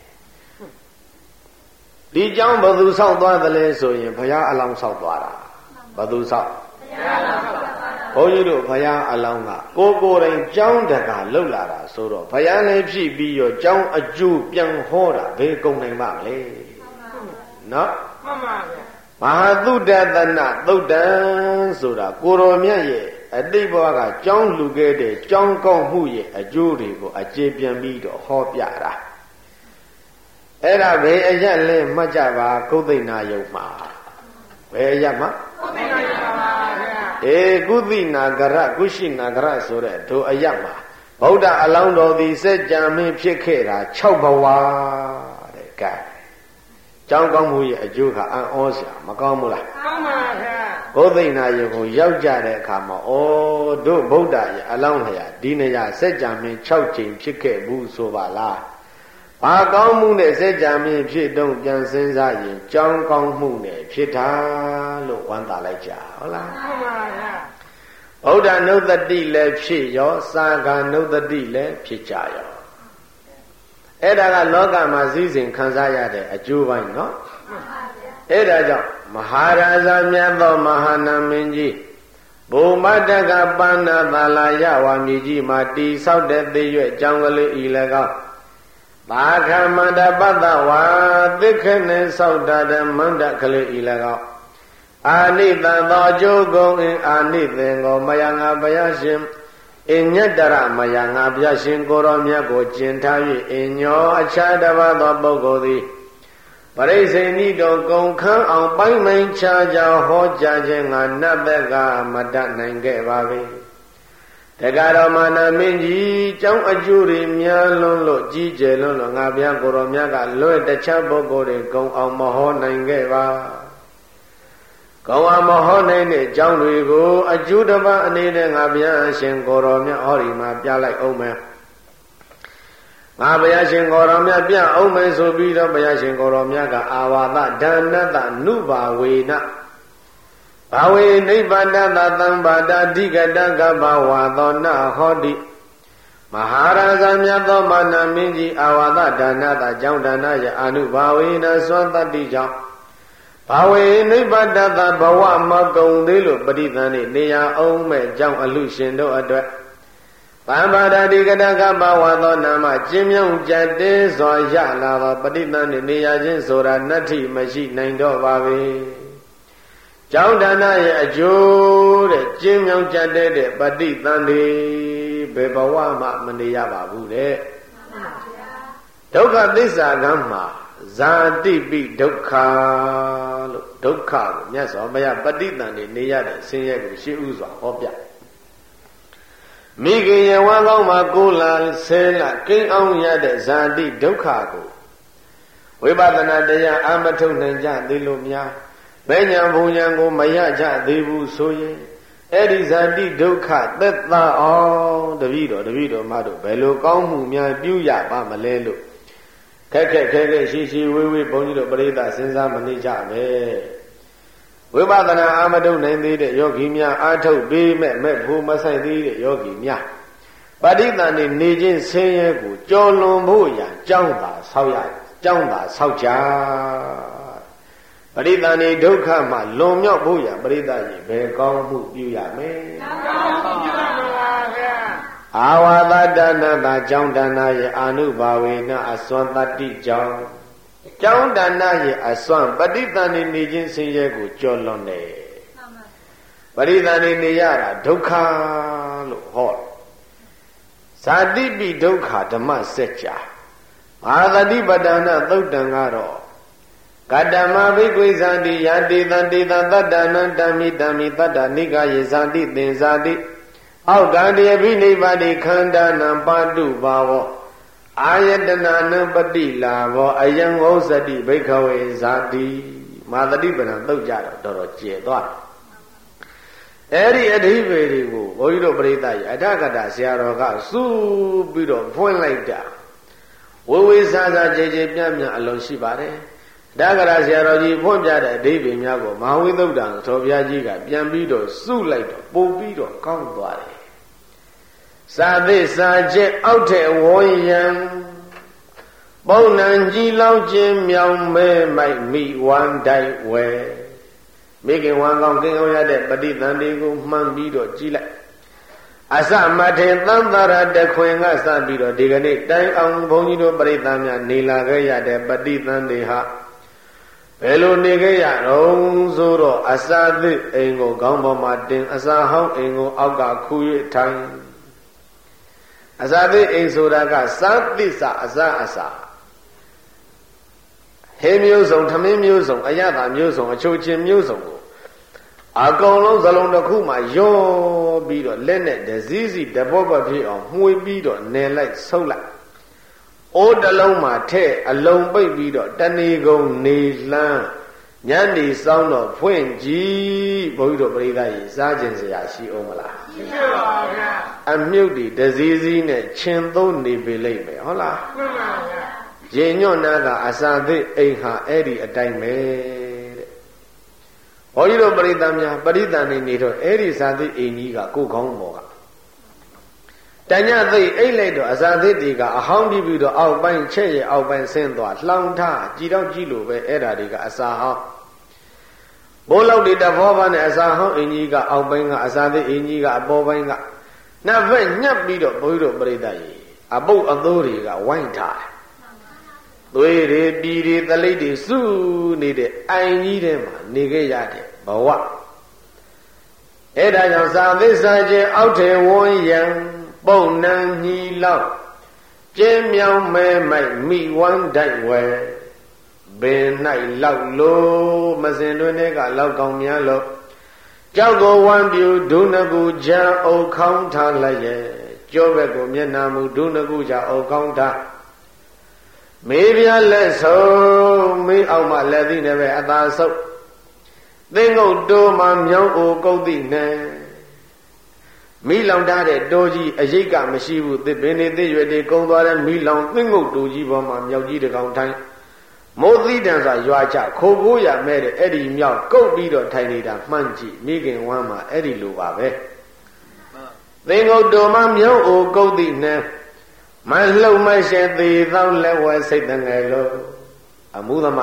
[SPEAKER 1] ဒီကြောင့်ဘသူဆောက်သွားသလဲဆိုရင်ဘုရားအလောင်းဆောက်သွားတာဘသူဆောက်ဘုန်းကြီးတို့ဘုရားအလောင်းကကိုကိုယ်တိုင်ကြောင်းတကာလှုပ်လာတာဆိုတော့ဘုရားလည်းဖြစ်ပြီးရောကြောင်းအကျိုးပြန်ဟောတာဘယ်ကုန်နိုင်ပါမလဲနော်မှန်ပါဗျာမဟာသုတသနာသုတ်တံဆိုတာကိုရောမြတ်ရဲ့အတိတ်ဘဝကကြောင်းလှူခဲ့တဲ့ကြောင်းကောင်းမှုရဲ့အကျိုးတွေကိုအကျေပြန်ပြီးတော့ဟောပြတာအဲ့ဒါဘယ်အရက်လဲမှတ်ကြပါကုသိဏယုံမှာဘယ်အရက်မှာကုသိဏယုံပါဗျာအေကုသိနာကရကုရှိနာကရဆိုတဲ့ဒုအရက်မှာဗုဒ္ဓအလောင်းတော်သည်စัจ जा မင်းဖြစ်ခဲ့တာ၆ဘဝတဲ့ကဲကြောင်းကောင်းမှုရဲ့အကျိုးကအံ့ဩစရာမကောင်းဘူးလားကောင်းပါဗျာကုသိဏယုံကိုရောက်ကြတဲ့အခါမှာဩတို့ဗုဒ္ဓရဲ့အလောင်းလျာဒီနေရာစัจ जा မင်း၆ကြိမ်ဖြစ်ခဲ့ဘူးဆိုပါလားဘာကောင်းမှုနဲ့စัจ जा မင်းဖြစ်တော့ပြန်စဉ်းစားရင်ကြောင်းကောင်းမှုနဲ့ဖြစ်တာလို့ဝမ်းသာလိုက်ကြဟုတ်လားမှန်ပါဗျာဗုဒ္ဓနုဿတိလည်းဖြစ်ရောသာဂာနုဿတိလည်းဖြစ်ကြရောအဲ့ဒါကလောကမှာစည်းစိမ်ခံစားရတဲ့အကျိုးပိုင်းနော်မှန်ပါဗျာအဲ့ဒါကြောင့်မဟာရာဇမြတ်သောမဟာနာမင်းကြီးဘုမတကပါဏသာလာယဝါမြေကြီးမှာတီဆောက်တဲ့သေရွက်ကြောင်းကလေးဤလည်းကောဘာခမန္တပတ္တဝါသစ္ခနဲ့ဆောက်တာတဲ့မန္တကလေးဤလည်းကောအာနိတံသောအကျိုးကုန်အင်းအာနိသင်ကိုမယငါဘုရားရှင်အညတရမယငါဘုရားရှင်ကိုရောမြတ်ကိုကျင်ထား၍အညောအခြားတစ်ပါးသောပုဂ္ဂိုလ်သည်ပရိစိဏိတော်ကုံခန်းအောင်ပိုင်းမိုင်ခြားခြားဟောကြားခြင်းငါနတ်ဘက်ကမတတ်နိုင်ခဲ့ပါပေတက္ကရာမနာမင်းကြီးကျောင်းအကျိုးတွေများလွန်းလို့ကြီးကျယ်လွန်းလို့ငါဘုရားကိုရောမြတ်ကလွဲ့တခြားပုဂ္ဂိုလ်တွေကုံအောင်မဟောနိုင်ခဲ့ပါကောင်းအောင်မဟောနိုင်တဲ့ကျောင်းတွေကိုအကျိုးတစ်ပါးအနေနဲ့ငါဘုရားရှင်ကိုရောမြတ်ဟောဒီမှာပြလိုက်အောင်မယ်ငါဘုရားရှင်ကိုရောမြတ်ပြအောင်မယ်ဆိုပြီးတော့ဘုရားရှင်ကိုရောမြတ်ကအာဝါဒဒါနတနုဘာဝေနဘာဝေနိဗ္ဗာန်တသံပါဒအဓိကတကဘဝသောနဟောတိမဟာရာဇမြတ်သောမာနမင်းကြီးအာဝါဒဒါနတကြောင့်ဒါနယအနုဘာဝေနသွန်တတ္တိကြောင့်ဘဘာဝေနိဗ္ဗာန်တဘဝမကုံသေးလို့ပရိသန်နေနေရအောင်မဲ့ကြောင့်အလူရှင်တို့အတွက်ဗမ္ပါဒတိကတကဘဝသောနာမကျင်းမြောင်းကြတဲ့စွာရလာသောပရိသန်နေနေရခြင်းဆိုတာနတ္ထိမရှိနိုင်တော့ပါပဲကျောင်းဒါနရဲ့အကျိုးတဲ့ကျင်းမြောင်းကြတဲ့ပရိသန်တွေဘယ်ဘဝမှမနေရပါဘူးတဲ့ဒုက္ခသစ္စာကမှာဇာတိပိဒုက္ခလို့ဒုက္ခကိုမြတ်စွာဘုရားပဋိသန္ဓေနေရတဲ့ဆင်းရဲကိုရှင်းဥစွာဟောပြမိခင်ယဝမ်းကောင်းမှာကိုလာဆဲလာကိန်းအောင်ရတဲ့ဇာတိဒုက္ခကိုဝိပဿနာတရားအာမထုတ်နိုင်ကြသေးလို့များဘယ်ညာဘုံညာကိုမရကြသေးဘူးဆိုရင်အဲ့ဒီဇာတိဒုက္ခသက်သာအောင်တပည့်တော်တပည့်တော်မတို့ဘယ်လိုကောင်းမှုများပြုရပါမလဲလို့ခက်ခက်ခဲခဲရှိရှိဝေးဝေးဘုန်းကြီးတို့ပရိသတ်စဉ်းစားမနေကြပဲဝိပဿနာအာမတုနိုင်သေးတဲ့ယောဂီများအာထုတ်ပေးမဲ့မဲ့ဖို့မဆိုင်သေးတဲ့ယောဂီများပဋိသန္ဓေနေခြင်းဆင်းရဲကိုကြော်လွန်ဖို့ရန်ကြောင်းသာဆောက်ရကြောင်းသာဆောက်ကြပဋိသန္ဓေဒုက္ခမှလွန်မြောက်ဖို့ရန်ပရိသတ်ကြီးဘယ်ကောင်းမှုပြုရမလဲကောင်းမှုပြုရပါဗျာအာဝါဒဒါနတာကြောင်းဒါနရဲ့အာနုဘာဝေနအစွမ်းတတ္တိကြောင့်ကြောင်းဒါနရဲ့အစွမ်းပဋိသန္ဓေနေခြင်းဆင်းရဲကိုကျော်လွန်တယ်ပဋိသန္ဓေနေရတာဒုက္ခလို့ဟောဇာတိပိဒုက္ခဓမ္မစัจ जा မဟာသတိပဋ္ဌာနာသုတ်တံကတော့ကတ္တမဘိကွေဇာတိယတေတံတေတံတတ္တနံတမိတမိတတ္တနိကယေဇာတိသင်္ဇာတိအောက်ကံတယပိနိဗ္ဗာတိခန္ဓာနံပါတုဘာဝအာယတနာနံပတိလာဘောအယံဝௌစတိဘိခဝေဇာတိမာသတိပဏံသုတ်ကြတော့တော်တော်ကျဲသွားတယ်အဲ့ဒီအဓိပ္ပာယ်တွေကိုဘုန်းကြီးတို့ပရိသတ်ကြီးအဋ္ဌကတဆရာတော်ကစုပြီးတော့ဖွင့်လိုက်တာဝေဝေဆာဆာကြည်ကြည်ပြန့်ပြန့်အလုံးရှိပါတယ်အဋ္ဌကတဆရာတော်ကြီးဖွင့်ပြတဲ့အဓိပ္ပာယ်များကိုမဟာဝိသုဒ္ဓံသောဘုရားကြီးကပြန်ပြီးတော့စုလိုက်တော့ပို့ပြီးတော့ကောင်းသွားတယ်စာသစ္စာချက်အောက်ထဲဝေါ်ယံပုံနံကြီးလောက်ခြင်းမြောင်မဲမိုက်မိဝမ်းတိုက်ဝဲမိခင်ဝမ်းကောင်းကင်းအောင်ရတဲ့ပဋိသန္ဓေကိုမှန်ပြီးတော့ကြည်လိုက်အစမထေသံသရတခွင်ကစပြီးတော့ဒီကနေ့တိုင်အောင်ဘုန်းကြီးတို့ပရိသတ်များနေလာခဲ့ရတဲ့ပဋိသန္ဓေဟာဘယ်လိုနေခဲ့ရတော့ဆိုတော့အစာသစ်အိမ်ကိုခေါင်းပေါ်မှာတင်အစာဟောင်းအိမ်ကိုအောက်ကခူး၍ထိုင်အစာသစ်အိမ်ဆိုတာကသာသစ္စာအစာအစာဟေမျိုးစုံထမင်းမျိုးစုံအရသာမျိုးစုံအချိုချင်းမျိုးစုံကိုအကောင်လုံးစလုံးတစ်ခုမှယောပြီးတော့လက်နဲ့ဒစည်းစီတပောပဖြစ်အောင်မှွေပြီးတော့နယ်လိုက်ဆုပ်လိုက်အိုးတစ်လုံးမှာထဲ့အလုံးပိတ်ပြီးတော့တဏီကုံနေလန်းညနေဆောင်တော့ဖွင့်ကြည့်ဘုန်းကြီးတို့ပရိသတ်ကြီးစားခြင်းစရာရှိအောင်မလားရှိပါဗျာအမြုပ်ဒီဒစည်းစီနဲ့ချင်းသုံးနေပေလိမ့်မယ်ဟုတ်လားမှန်ပါဗျာရေညွန့်နာကအစာသစ်အိမ်ဟာအဲ့ဒီအတိုင်းပဲတဲ့ဘုန်းကြီးတို့ပရိသတ်များပရိသတ်နေနေတော့အဲ့ဒီစာသစ်အိမ်ကြီးကကိုယ်ကောင်းပေါ်ကတညသိအိတ်လိုက်တော့အစာသစ်တွေကအဟောင်းပြီးပြီးတော့အောက်ပိုင်းချက်ရဲ့အောက်ပိုင်းဆင်းသွားလှောင်ထားကြည်တော့ကြည့်လို့ပဲအဲ့ဒါတွေကအစာဟောင်းဘိုးလောက်တွေတဘောပါနဲ့အစာဟောင်းအင်ကြီးကအောက်ပိုင်းကအစာသစ်အင်ကြီးကအပေါ်ပိုင်းကနှစ်ဖက်ညှပ်ပြီးတော့ဘုန်းကြီးတို့ပရိသတ်ကြီးအပုပ်အသိုးတွေကဝိုင်းထားတယ်သွေးတွေပြည်တွေသလိပ်တွေစုနေတဲ့အိုင်ကြီးထဲမှာနေခဲ့ရတဲ့ဘဝအဲ့ဒါကြောင့်သာသစ္စာချင်းအောက်ထေဝွန်ယံပုံနံညီလောက်ကျင်းမြောင်မဲမိုက်မိဝမ်းတိုက်ဝဲဘယ်၌လောက်လို့မစင်တွင်တဲ့ကလောက်ကောင်းများလို့ကြောက်ကိုဝမ်းပြူဒုနကူချံအုပ်ခေါင်းထားလိုက်ရဲ့ကြောဘက်ကိုမျက်နာမူဒုနကူချံအုပ်ခေါင်းထားမေးပြလက်ဆုံးမေးအောင်မှလက်သီးနဲ့ပဲအသာဆုပ်သင်္ကုတ်တိုးမှမြောင်းအိုကုတ်သီးနဲ့မိလောင်ထားတဲ့တိုးကြီးအရိပ်ကမရှိဘူးသစ်ပင်တွေသစ်ရွက်တွေကုန်းသွားတဲ့မိလောင်သင်္ကုတ်တိုးကြီးပေါ်မှာမြောက်ကြီးတကောင်ထိုင်မိုးသီးတန်စွာရွာချခိုးကိုရမဲ့တဲ့အဲ့ဒီမြောက်ကုတ်ပြီးတော့ထိုင်နေတာမှန်းကြည့်မိခင်ဝမ်းမှာအဲ့ဒီလိုပါပဲသင်္ကုတ်တိုးမှမြောင်းအိုကုတ်သီးနဲ့မလှုပ်မရှဲသေးသောလက်ဝဲစိတ်တငယ်လို့အမှုသမား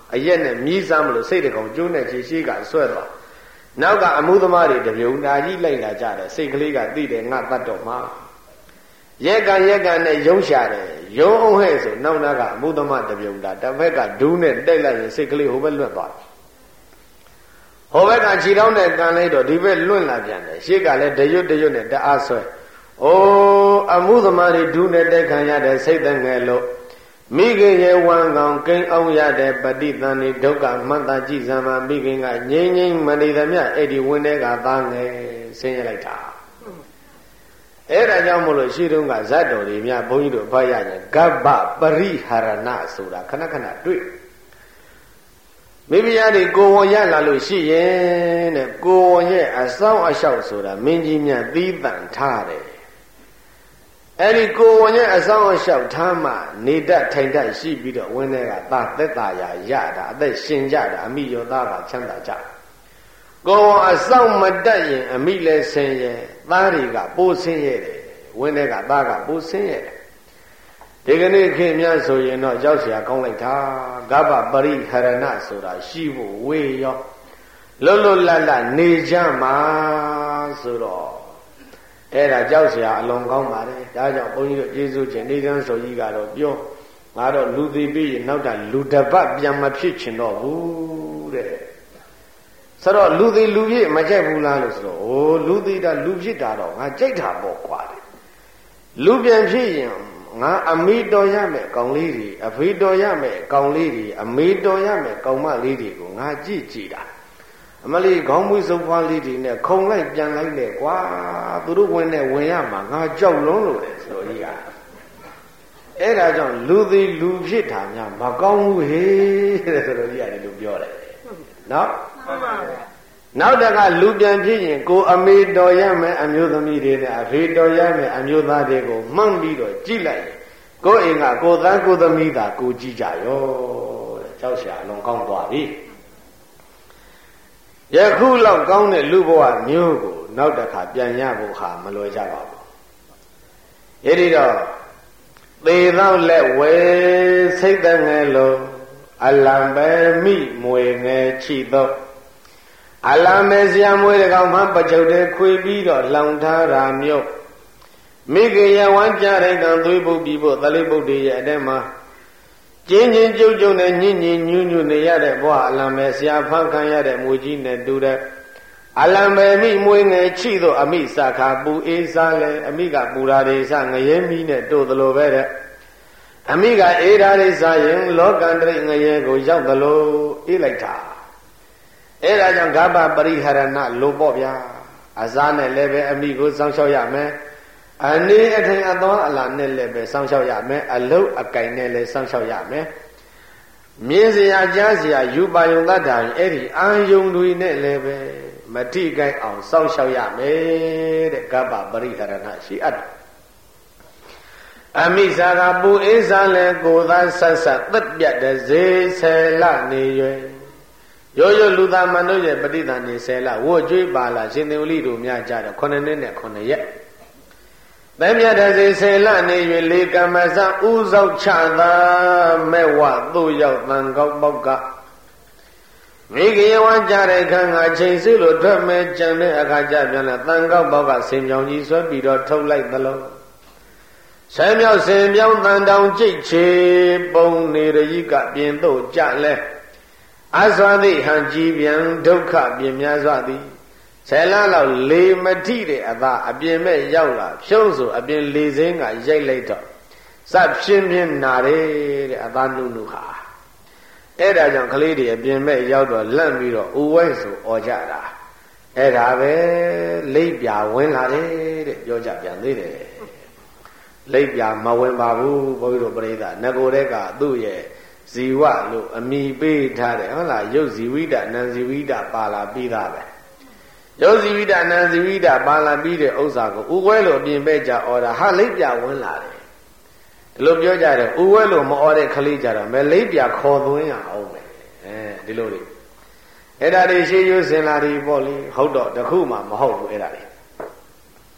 [SPEAKER 1] အရက်နဲ့မြည်စားမလို့စိတ်တကောင်ကျိုးနဲ့ခြေရှိကဆွဲသွားနောက်ကအမှုသမားတွေတပြုံနာကြီးလိုက်လာကြတယ်စိတ်ကလေးကသိတယ်ငါတတ်တော့မှာရက်ကရက်ကနဲ့ရုံးရှာတယ်ရုံးအောင်ဟဲ့ဆိုနောက်နာကအမှုသမားတပြုံတာတစ်ဖက်ကဒူးနဲ့တိုက်လိုက်ရင်စိတ်ကလေးဟိုဘက်လွတ်သွားတယ်ဟိုဘက်ကခြေထောက်နဲ့ကန်လိုက်တော့ဒီဘက်လွတ်လာပြန်တယ်ရှေ့ကလည်းတရွတ်တရွတ်နဲ့တအားဆွဲအိုးအမှုသမားတွေဒူးနဲ့တိုက်ခံရတဲ့စိတ်တငယ်လို့မိခင်ရဲ့ဝမ်းကောင်ကိန်းအောင်ရတဲ့ပဋိသန္ဓေဒုက္ခမှန်တာကြည့်စမ်းမှာမိခင်ကငြိမ့်ငြိမ့်မနေသမျှအဲ့ဒီဝင်းထဲကသားငယ်ဆင်းရဲလိုက်တာအဲ့ဒါကြောင့်မို့လို့ရှိတုန်းကဇတ်တော်တွေများဘုန်းကြီးတို့ဖတ်ရရင်ကဗ္ဗပရိဟရဏဆိုတာခဏခဏတွေ့မိဖုရားတွေကိုယ်ဝန်ရလာလို့ရှိရင်တဲ့ကိုယ်ဝန်ရဲ့အဆောင်အလျှောက်ဆိုတာမင်းကြီးများသီးတန်ထားတယ်အဲ့ဒီကိုယ်ဝန်ရဲ့အဆောင်အလျှောက်ထားမှနေတတ်ထိုင်တတ်ရှိပြီးတော့ဝင်းထဲကသာသက်သာရာရတာအသက်ရှင်ကြတာအမိရောသားကချမ်းသာကြကိုယ်ဝန်အဆောင်မတတ်ရင်အမိလည်းဆင်းရဲသားတွေကပိုးဆင်းရဲတယ်ဝင်းထဲကသားကပိုးဆင်းရဲတယ်ဒီကနေ့ခေတ်များဆိုရင်တော့ကြောက်เสียကောင်းလိုက်တာကဗ္ဗပရိဟရဏဆိုတာရှိဖို့ဝေးရောလွတ်လွတ်လပ်လပ်နေကြမှာဆိုတော့အဲ့ဒါကြောက်เสียအလွန်ကောင်းပါတယ်ဒါကြောင့်ဘုန်းကြီးတို့ကျေးဇူးရှင်နေသန်းဆိုကြီးကတော့ပြောငါတော့လူသေးပြီးရင်နောက်တာလူတစ်ပတ်ပြန်မဖြစ်ချင်တော့ဘူးတဲ့ဆိုတော့လူသေးလူပြည့်မကြိုက်ဘူးလားလို့ဆိုတော့အိုးလူသေးတာလူဖြစ်တာတော့ငါကြိုက်တာပေါ့ကွာလူပြန်ဖြစ်ရင်ငါအမေတော်ရမယ်ကောင်လေးတွေအဖေတော်ရမယ်ကောင်လေးတွေအမေတော်ရမယ်ကောင်မလေးတွေကိုငါကြည့်ကြည့်တာအမလေးခေါင်းမွေးစုပ်ဖွားလေးတွေနဲ့ခုံလိုက်ပြန်လိုက်လေကွာသူတို့ဝင်နဲ့ဝင်ရမှာငါကြောက်လုံးလို့လေဆိုတော့ကြီးကအဲ့ဒါကြောင့်လူသေးလူဖြစ်တာများမကောင်းဘူးဟေးတဲ့ဆိုတော့ကြီးရတယ်လို့ပြောတယ်နော်မှန်ပါဗျာနောက်တကလူပြန်ဖြစ်ရင်ကိုအမေတော်ရမယ်အမျိုးသမီးတွေနဲ့အဖေတော်ရမယ်အမျိုးသားတွေကိုမှန်းပြီးတော့ကြည့်လိုက်ကိုအိမ်ကကိုသားကိုသမီးသာကိုကြည့်ကြရောတဲ့ကြောက်ရှာအလုံးကောင်းသွားပြီယခုလောက်ကောင်းတဲ့လူဘဝမျိုးကိုနောက်တစ်ခါပြန်ရဖို့ဟာမလွယ်ကြပါဘူးယနေ့တော့သေတော့လက်ဝဲစိတ်တငယ်လုံးအလံပဲမိမွေငယ်ချီတော့အလံမဲစရာမွေးတကောင်မှပချုပ်တဲ့ခွေပြီးတော့လောင်ထားတာမျိုးမိခင်ရဝမ်းကြတဲ့ကံသွေးပုတ်ပြီးဖို့သလိပုတ်တွေရဲ့အတဲမှာကျင်းချင်းကြုတ်ကြုတ်နဲ့ညင်ညင်ညူးညူးနေရတဲ့ဘဝအလံမဲဆရာဖန်ခံရတဲ့မွေကြီးနဲ့တူတဲ့အလံမဲမိမွေးငယ်ချိတော့အမိစာခါပူအေးစားလဲအမိကပူရာတွေစငရဲမီးနဲ့တို့သလိုပဲတဲ့အမိကအေးဓာတွေစားရင်လောကန္တရိငရဲကိုရောက်သလိုအေးလိုက်တာအဲ့ဒါကြောင့်ကဗ္ဗပရိဟရဏလို့ပေါ့ဗျာအစားနဲ့လည်းပဲအမိကိုစောင့်ရှောက်ရမယ်အနေအထိုင်အသောအလားနဲ့လည်းပဲစောင့်ရှောက်ရမယ်အလုတ်အကင်နဲ့လည်းစောင့်ရှောက်ရမယ်မြင်စရာကြားစရာယူပါယုံတတ်တာအဲ့ဒီအာယုံတွေနဲ့လည်းပဲမထိကိုက်အောင်စောင့်ရှောက်ရမယ်တဲ့ကဗ္ဗပရိဟရဏရှိအပ်တယ်အမိစာကပူအေးစားလဲကိုသာဆက်ဆက်သက်ပြတ်တဲ့ဈေးဆယ်လနေရွယ်ရိုးရိုးလူသားမန်တို့ရဲ့ပဋိသန္ဓေဆယ်လဝတ်ကြွေးပါလာရှင်သင်္ဝလိတို့များကြတော့ခုနှစ်နှစ်နဲ့ခုနှစ်ရက်သမြတ်တဲ့ဈေးဆယ်လနေရွယ်လေကမ္မစဥဇောက်ချသာမဲ့ဝသို့ရောက်တန်ကောက်ပေါက်ကမိခင်ဝမ်းကြတဲ့ခန်းကချိန်စုလို့ထွက်မဲ့ကြံတဲ့အခါကျပြန်လာတန်ကောက်ပေါက်ကဆင်ပြောင်ကြီးဆွဲပြီးတော့ထုတ်လိုက်သလုံးဆယ်မြောက်ဆင်ပြောင်းတန်တောင်ကြိတ်ချေပုံနေရည်ကပြင်သို့ကြလဲအစွာသိဟန်ကြည်ပြန်ဒုက္ခပြင်များစွာသည်ဆယ်လလောက်လေမထိတဲ့အသာအပြင်မဲ့ရောက်လာဖြုံးဆိုအပြင်လေစင်းကရိုက်လိုက်တော့စဖြင်းဖြင်းနာတယ်တဲ့အသာနုနုဟာအဲ့ဒါကြောင့်ကလေးတွေအပြင်မဲ့ရောက်တော့လန့်ပြီးတော့ဥဝဲဆိုអော်ကြတာအဲ့ဒါပဲလိပ်ပြဝင်လာတယ်တဲ့ပြောကြပြန်သေးတယ်လိပ်ပြမဝင်ပါဘူးဘုန်းကြီးတို့ပရိသတ်ငကိုတဲ့ကသူ့ရဲ့ဇီဝလို့အမိပေးထားတယ်ဟုတ်လားရုပ်ဇီဝိတနံဇီဝိတပါလာပြီးသားပဲရုပ်ဇီဝိတနံဇီဝိတပါလာပြီးတဲ့ဥစ္စာကိုဥကွဲလို့အပြင်ပဲကြအော်တာဟာလိပ်ပြဝင်လာတယ်ဒီလိုပြောကြတယ်ဥကွဲလို့မအော်တဲ့ခလေးကြတော့မဲလိပ်ပြခေါ်သွင်းရအောင်ပဲအဲဒီလိုလေအဲ့ဒါတွေရှေးရိုးစင်လာတွေပေါ့လေဟုတ်တော့တခုမှမဟုတ်ဘူးအဲ့ဒါတွေ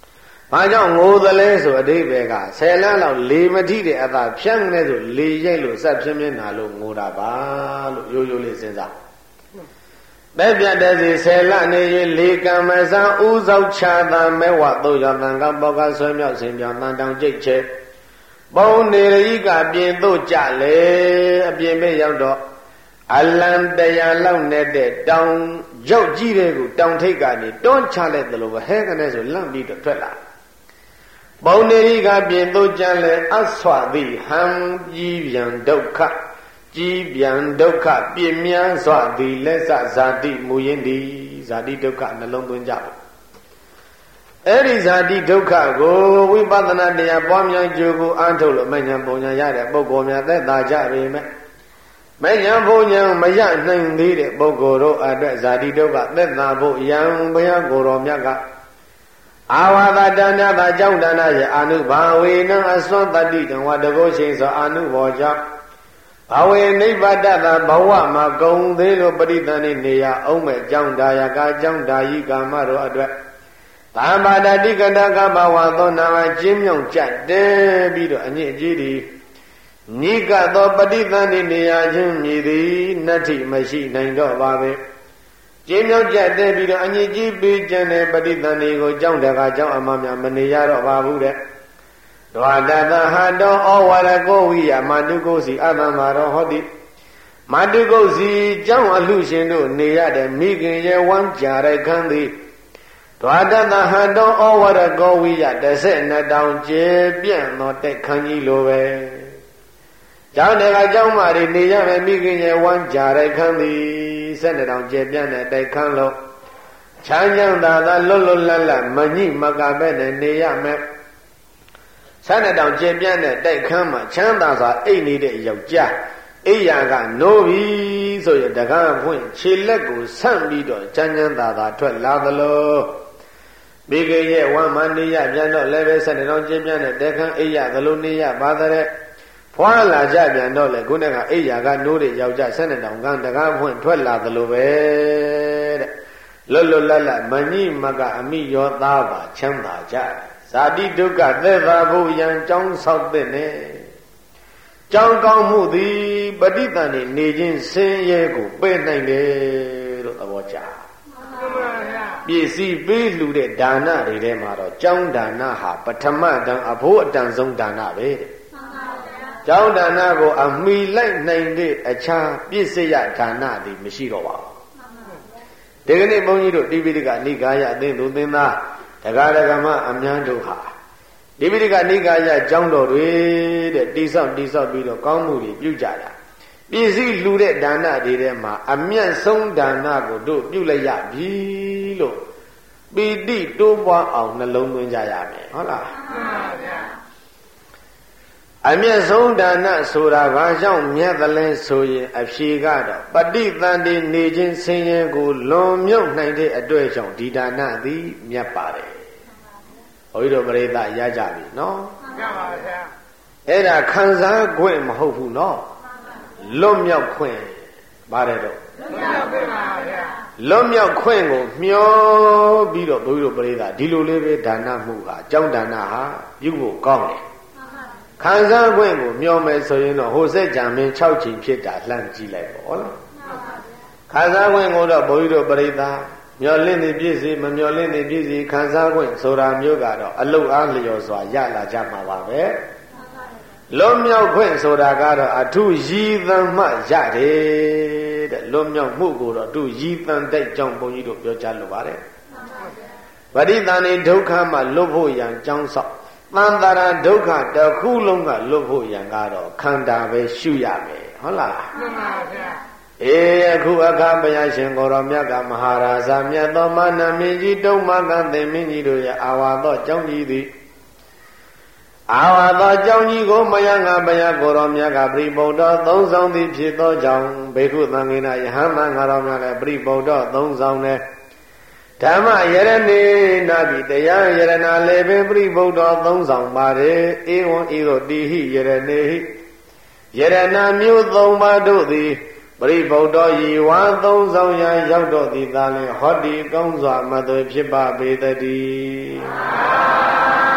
[SPEAKER 1] ဘာကြောင့်ငိုသလဲဆိုအဓိပ္ပာယ်ကဆယ်လလောက်လေမထိတဲ့အသာဖြန့်နေဆိုလေရိုက်လို့စက်ပြင်းပြင်းနာလို့ငိုတာပါလို့ရိုးရိုးလေးစဉ်းစားပဲပြတ်တဲ့စီဆယ်လနေရင်လေကံမဆန်းဥဇောက်ချတာမဲဝတို့ရတန်ကပေါကဆွဲမြောက်စင်ပြောင်းတန်တောင်ကြိတ်ချဲပုံနေရိကပြင်တို့ကြလေအပြင်မဲ့ရောက်တော့အလံတရားလောက်နေတဲ့တောင်ရောက်ကြီးတဲ့ကိုတောင်ထိပ်ကနေတွန်းချလိုက်တယ်လို့ပဲဟဲကနေဆိုလန့်ပြီးတော့ထွက်လာပုံနေရိကပြင်တို့ကြလေအဆွာတိဟံကြီးပြန်ဒုက္ခကြီးပြန်ဒုက္ခပြင်းများစွာသည်လက်စဇာတိမူရင်းသည်ဇာတိဒုက္ခနှလုံးသွင်းကြပါအဲ့ဒီဇာတိဒုက္ခကိုဝိပဿနာတရားပွားများကြိုးကိုအားထုတ်လို့မဉ္ဇဉ်ပုံညာရတဲ့ပုဂ္ဂိုလ်များသက်သာကြပေမဲ့မဉ္ဇဉ်ပုံညာမရနိုင်သေးတဲ့ပုဂ္ဂိုလ်တို့အတွက်ဇာတိဒုက္ခသက်သာဖို့ယံဘုရားကိုယ်တော်မြတ်ကအာဝါဒဒါနသာကြောင့်ဒါနရဲ့အာနုဘာဝေနံအစွမ်းတတိတံဝတကုရှိန်သောအာနုဘောကြောင့်ဘဝေနိဗ္ဗတတဘဝမှာဂုံသေးလို့ပရိသန္တိနေရအောင်မဲ့ကြောင့်ဒါယကာကြောင့်ဒါယိကာမတို့အတွက်သမ္ပါဒတိကတကဘဝသောနာမကျင်းမြောင်ကြတဲ့ပြီးတော့အညစ်အကြေးဒီညိကသောပရိသန္တိနေရခြင်းမြည်သည်နတ္ထိမရှိနိုင်တော့ပါပဲကျင်းမြောင်ကြတဲ့ပြီးတော့အညစ်အကြေးပေးကြတဲ့ပရိသန္တိကိုကြောင့်တကာကြောင့်အမှများမနေရတော့ပါဘူးတဲ့ဒွါတတဟတောဩဝရကောဝိယမာတုကုစီအတ္တမရောဟောတိမာတုကုစီကြောင့်အလှရှင်တို့နေရတဲ့မိခင်ရဲ့ဝမ်းကြာတဲ့ခန်းသည်ဒွါတတဟတောဩဝရကောဝိယတစ်ဆယ်နှစ်တောင်ကျေပြန့်သောတက်ခန်းကြီးလိုပဲကြောင့်တကကြောင့်မာတွေနေရမယ်မိခင်ရဲ့ဝမ်းကြာတဲ့ခန်းသည်ဆက်နှစ်တောင်ကျေပြန့်တဲ့တက်ခန်းလို့ချမ်းချမ်းသာသာလွတ်လွတ်လပ်လပ်မညိမကပဲနဲ့နေရမယ်ဆန်းတဲ့တောင်ကျင်ပြန့်တဲ့တိုက်ခန်းမှာချမ်းသာစွာအိတ်နေတဲ့ယောက်ျားအိယာကနိုးပြီဆိုရင်တကားဖွင့်ခြေလက်ကိုဆန့်ပြီးတော့ချမ်းချမ်းသာသာထွက်လာသလိုမိခင်ရဲ့ဝမ်းမနေရပြန်တော့လည်းပဲဆန်းတဲ့တောင်ကျင်ပြန့်တဲ့တိုက်ခန်းအိယာသလိုနေရပါတဲ့ဖွာလာကြပြန်တော့လေခုနကအိယာကနိုးတဲ့ယောက်ျားဆန်းတဲ့တောင်ကတကားဖွင့်ထွက်လာသလိုပဲတဲ့လွတ်လွတ်လပ်လပ်မညိမကအမိရောသားပါချမ်းသာကြဇာတိဒုက္ခသက်သာဖို့ယံကြောင်းဆောက်တဲ့နဲ့ကြောင်းကောင်းမှုသည်ပဋိသန္ဓေနေခြင်းဆင်းရဲကိုပယ်နိုင်တယ်လို့သဘောကျပြည့်စည်ပေးလှူတဲ့ဒါနတွေထဲမှာတော့ကြောင်းဒါနဟာပထမတန်အဖို့အတန်ဆုံးဒါနပဲတဲ့ကြောင်းဒါနကိုအမိလိုက်နိုင်တဲ့အခြားပြည့်စည်ရဒါနတွေမရှိတော့ပါဘူးဒီကနေ့ဘုန်းကြီးတို့တိပိဋကနိကာယအသင်းသူသင်သားဒကာဒကမအများတို့ဟာဒီပိဋကနိကာယကျောင်းတော်တွေတဲ့တိဆောက်တိဆောက်ပြီးတော့ကောင်းမှုတွေပြုကြတာပြည့်စည်လှူတဲ့ဒါနတွေထဲမှာအမြတ်ဆုံးဒါနကိုတို့ပြုလိုက်ရပြီလို့ပီတိတိုးပွားအောင်နှလုံးသွင်းကြရမယ်ဟုတ်လားမှန်ပါဗျာအမြတ်ဆုံးဒါနဆိုတာဘာကြောင့်မြတ်သလဲဆိုရင်အဖြေကတော့ပဋိသန္ဓေနေခြင်းဆင်းရဲကိုလွန်မြောက်နိုင်တဲ့အတွေ့အကြောင်းဒီဒါနသည်မြတ်ပါတယ်ဘုန်းကြီးတို့ပရိသတ်ရကြပြီနော်မှန်ပါဗျာအဲ့ဒါခံစားခွင့်မဟုတ်ဘူးနော်လွတ်မြောက်ခွင့်ပါတယ်တော့လွတ်မြောက်ခွင့်ပါဗျာလွတ်မြောက်ခွင့်ကိုမျောပြီးတော့ဘုန်းကြီးတို့ပရိသတ်ဒီလိုလေးပဲဒါနမှုဟာအကြောင်းဒါနဟာပြုဖို့ကောင်းတယ်ခံစားခွင့်ကိုမျောမယ်ဆိုရင်တော့ဟိုစက်ကြံမင်း၆ချိန်ဖြစ်တာလှမ်းကြည့်လိုက်ပေါ့ဟုတ်လားခံစားခွင့်ကိုတော့ဘုန်းကြီးတို့ပရိသတ်မျောလင့်နေပြည့်စီမမျောလင့်နေပြည့်စီခံစားခွင့်ဆိုတာမျိုးကတော့အလုတ်အားလျော်စွာရလာကြမှာပါပဲလွတ်မြောက်ခွင့်ဆိုတာကတော့အထုရည်သံမှရတယ်တဲ့လွတ်မြောက်မှုကိုတော့သူရည်သံတဲ့ကြောင့်ဘုန်းကြီးတို့ပြောကြလို့ပါတယ်ပဋိသန္ဓေဒုက္ခမှလွတ်ဖို့ရန်ကြောင်းဆောက်သံတရာဒုက္ခတစ်ခုလုံးကလွတ်ဖို့ရန်ကတော့ခန္ဓာပဲရှုရမယ်ဟုတ်လားမှန်ပါဗျာအေးအခုအခါဘုရားရှင်ကိုရောမြတ်ကမဟာရာဇမြတ်သောမာနမင်းကြီးတုံးမကသင်မင်းကြီးတို့ရဲ့အာဝါသောကြောင့်ကြီးသည်အာဝါသောကြောင့်ကြီးကိုမယငါဘုရားကိုရောမြတ်ကပြိဗုဒ္ဓသုံးဆောင်သည်ဖြစ်သောကြောင့်ဘေခုသံဃိနယဟမငါရောမြတ်လည်းပြိဗုဒ္ဓသုံးဆောင်တယ်ဓမ္မယရဏေနာတိတရားယရဏလည်းပဲပြိဗုဒ္ဓသုံးဆောင်ပါတယ်ဧဝံဤသို့တိဟိယရဏေဟိယရဏမျိုးသုံးပါးတို့သည်ပရိဗုဒ္ဓယီဝါသုံးဆောင်ရန်ရောက်တော့သည်သာလင်ဟောတိကောင်းစွာမသွေဖြစ်ပါပေတည်း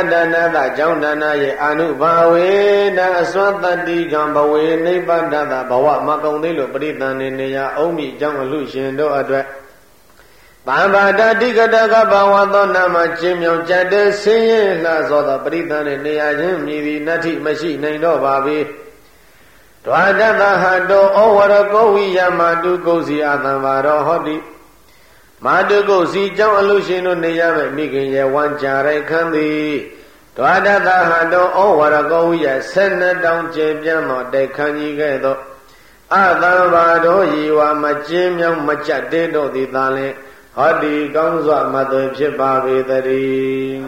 [SPEAKER 1] ဒါနသာကြောင့်ဒါနရဲ့အာနုဘာဝေတံအစွမ်းတတိကံဘဝေနိဗ္ဗာန်သာဘဝမကုံသေးလို့ပရိသန်နေနေရအောင်မိကြောင့်အလှရှင်တို့အတွက်သံဘာတတိကတကဘဝသောနာမချင်းမြောင်ကြတဲ့ဆင်းရဲလှသောသောပရိသန်နေရခြင်းမြည်သည်နတ္ထိမရှိနိုင်တော့ပါပေဒွါဒတဟတောဩဝရကောဝိယမတုကုစီအသံဘာရောဟောတိမာတုကုစီကြောင့်အလှရှင်တို့နေရမယ်မိခင်ရဲ့ဝမ်းကြရိုက်ခံသည်ဒွါဒတဟတောဩဝရကောဝိယဆယ်နှစ်တောင်ကျေပြန့်သောတိုက်ခန်းကြီးကဲ့သို့အသံဘာတော်ဤဝါမကျင်းမြောင်မကြတ်တဲ့တို့သည်သာလင်ဟောဒီကောင်းစွာမသွေဖြစ်ပါပေတည်း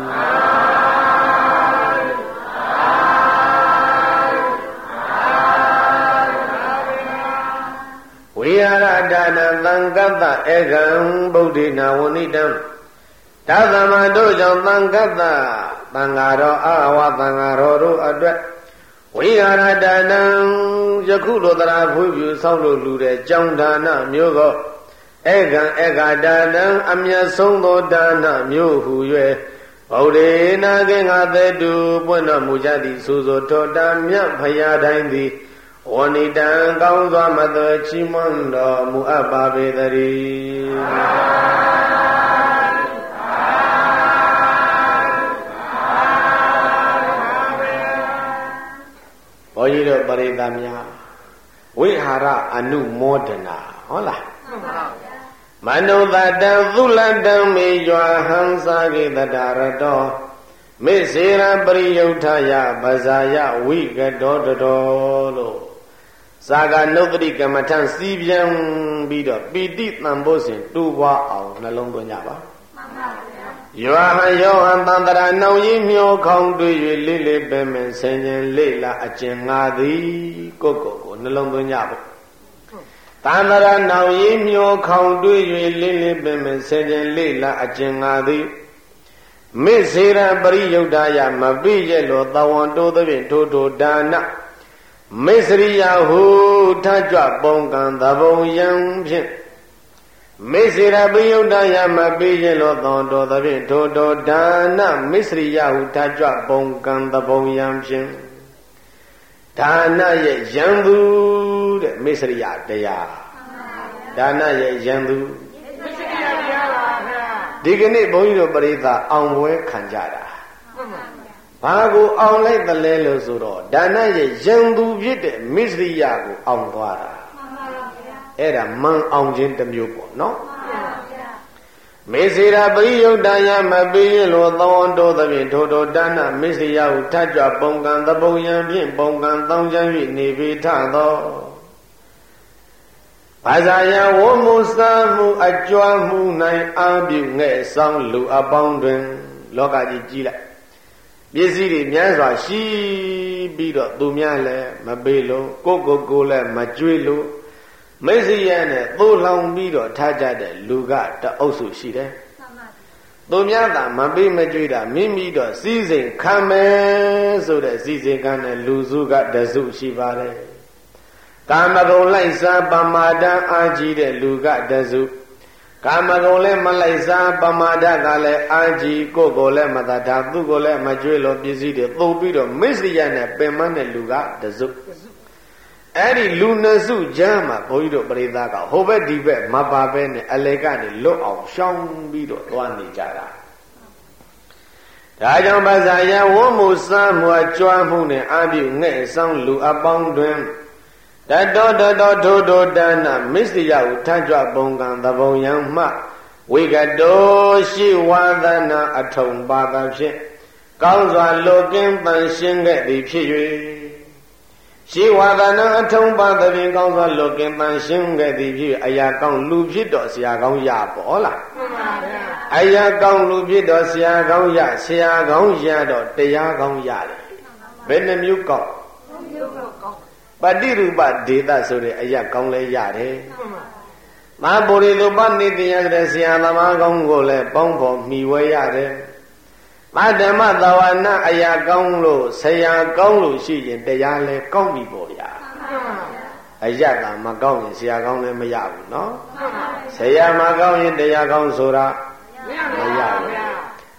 [SPEAKER 1] ဝိဟာရဒါနသံဃတ္တဧကံဗုဒ္ဓေနာဝဏိတံဒါသမတို့ကြောင့်သံဃတ္တသံဃာတော်အာဝသံဃာတော်တို့အတွက်ဝိဟာရဒါနံယခုလိုတရားဖွပြုဆောက်လို့လူတဲ့ကြောင့်ဒါနမျိုးကိုဧကံဧကဒါနံအမျက်ဆုံးသောဒါနမျိုးဟူ၍ဗုဒ္ဓေနာကေငါသေတုပွင့်တော်မူကြသည်ဆိုဆိုတော်တာမြတ်ဖရာတိုင်းသည်ဝဏိတံကောင်းစွာမသွေချီးမွမ်းတော်မူအပ်ပါပေတည်းဘုန်းကြီးတို့ပရိသတ်များဝိဟာရအနုမောဒနာဟုတ်လားမနုဿတံသုလတံမေယွာဟံသာဂေတတရတောမေစေရပရိယုထယပဇာယဝိကတောတတော်လို့သာဂနုတ္တိကမ္မထံစီးပြန်ပြီးတော့ပီတိတန်ဖို့စဉ်တူပွားအောင်နှလုံးသွင်းကြပါမှန်ပါဗျာယောဟန်ယောဟန်တန္တရာနှောင်ရင်းမျောခေါင်းတွေ့၍လေးလေးပဲမင်းဆင်ញင်လေးလာအကျဉ်ငါသည်ကိုယ့်ကိုယ်ကိုနှလုံးသွင်းကြပါတန္တရာနောင်ရင်းမျောခေါင်တွေ့၍လင်းလင်းပင်ပင်ဆင်ခြင်လေးလာအကျဉ်ငါသည်မေစေရပရိယုဒ္ဓယမပိရဲ့လို့သဝံတိုးသဖြင့်ထိုထိုဒါနမေစရိယဟုထကြွပုံကံသဘုံယံဖြင့်မေစေရပရိယုဒ္ဓယမပိရဲ့လို့သောတိုးသဖြင့်ထိုထိုဒါနမေစရိယဟုထကြွပုံကံသဘုံယံဖြင့်ဒါနရဲ့ယံသူတဲ့မေစရိယတရားဒါနရဲ့ယံသူမေစရိယတရားပါဗျာဒီကနေ့ဘုန်းကြီးတို့ပရိသတ်အောင်ပွဲခံကြတာဘာကိုအောင်လိုက်သလဲလို့ဆိုတော့ဒါနရဲ့ယံသူဖြစ်တဲ့မေစရိယကိုအောင်သွားတာအဲ့ဒါမန်အောင်ခြင်းတစ်မျိုးပေါ့နော်မေစေရာပရိယုဒ္ဓယမပိယလောသောတောသဖြင့်ထိုထိုဒါနမေစရိယဟုထကြွပုံကံသဘုံယံဖြင့်ပုံကံတောင်းချမ်း၍နေပေထသောဘာသာယဝမုစာမှုအကြွမှု၌အာပြုငဲ့ဆောင်လူအပေါင်းတွင်လောကကြီးကြီးလိုက်ပစ္စည်းတွေများစွာရှိပြီးတော့သူများလည်းမပေးလို့ကိုကိုကိုလည်းမကြွေးလို့မေစရိယနဲ့သို့လောင်ပြီးတော့ထားကြတဲ့လူကတအုပ်စုရှိတယ်သူများသာမပေးမကြွေးတာမိမိတော့စည်းစိမ်ခံမယ်ဆိုတဲ့စည်းစိမ်ခံတဲ့လူစုကတစုရှိပါတယ်ကာမဂုဏ်လိုက်စားပမာဒအာကြီးတဲ့လူကတစုကာမဂုဏ်လည်းမလိုက်စားပမာဒကလည်းအာကြီးကိုယ်ကိုလည်းမသာတာသူကိုလည်းမကြွေးလို့ပစ္စည်းတွေသုံးပြီးတော့မေစရိယနဲ့ပင်မတဲ့လူကတစုအဲ့ဒီလူနှစ်စုကြားမှာဘုန်းကြီးတို့ပရိသတ်ကဟိုဘက်ဒီဘက်မပါပဲနဲ့အလေကနေလွတ်အောင်ရှောင်ပြီးတော့သွားနေကြတာဒါကြောင့်ဘာသာယဝမုစမ်းမှုအကျွမ်းမှုနဲ့အာပြုငဲ့ဆောင်လူအပေါင်းတွင်တတောတတောထိုထိုဒါနမစ္စရိယဟုထကြွပုံကံသဘုံယံမှဝိကတောရှိဝါဒနာအထုံပါသဖြင့်ကောင်းစွာလောကင်းပန်ရှင်းခဲ့သည်ဖြစ်၍ရှိဝါဒနာအထုံပါသဖြင့်ကောင်းစွာလောကင်းပန်ရှင်းခဲ့သည်ဖြစ်၍အရာကောင်းလူဖြစ်တော့ဆရာကောင်းရပေါ့လားမှန်ပါဗျာအရာကောင်းလူဖြစ်တော့ဆရာကောင်းရဆရာကောင်းရတော့တရားကောင်းရတယ်ဘယ်နှမျိုးကောင်းမျိုးကောင်းပฏิရူပဒေသဆိုတဲ့အရာကောင်းလဲရတယ်မဟာဗုရိသုပနိတယတဲ့ဆရာသမားကောင်းကိုလည်းပေါင်းဖို့မိဝဲရတယ်မဓမ္မသဝနာအရာကောင်းလို့ဆရာကောင်းလို့ရှိရင်တရားလဲကောင်းပြီပေါ့ဗျာအရာကမကောင်းရင်ဆရာကောင်းလည်းမရဘူးနော်ဆရာမကောင်းရင်တရားကောင်းဆိုတာမရဘူး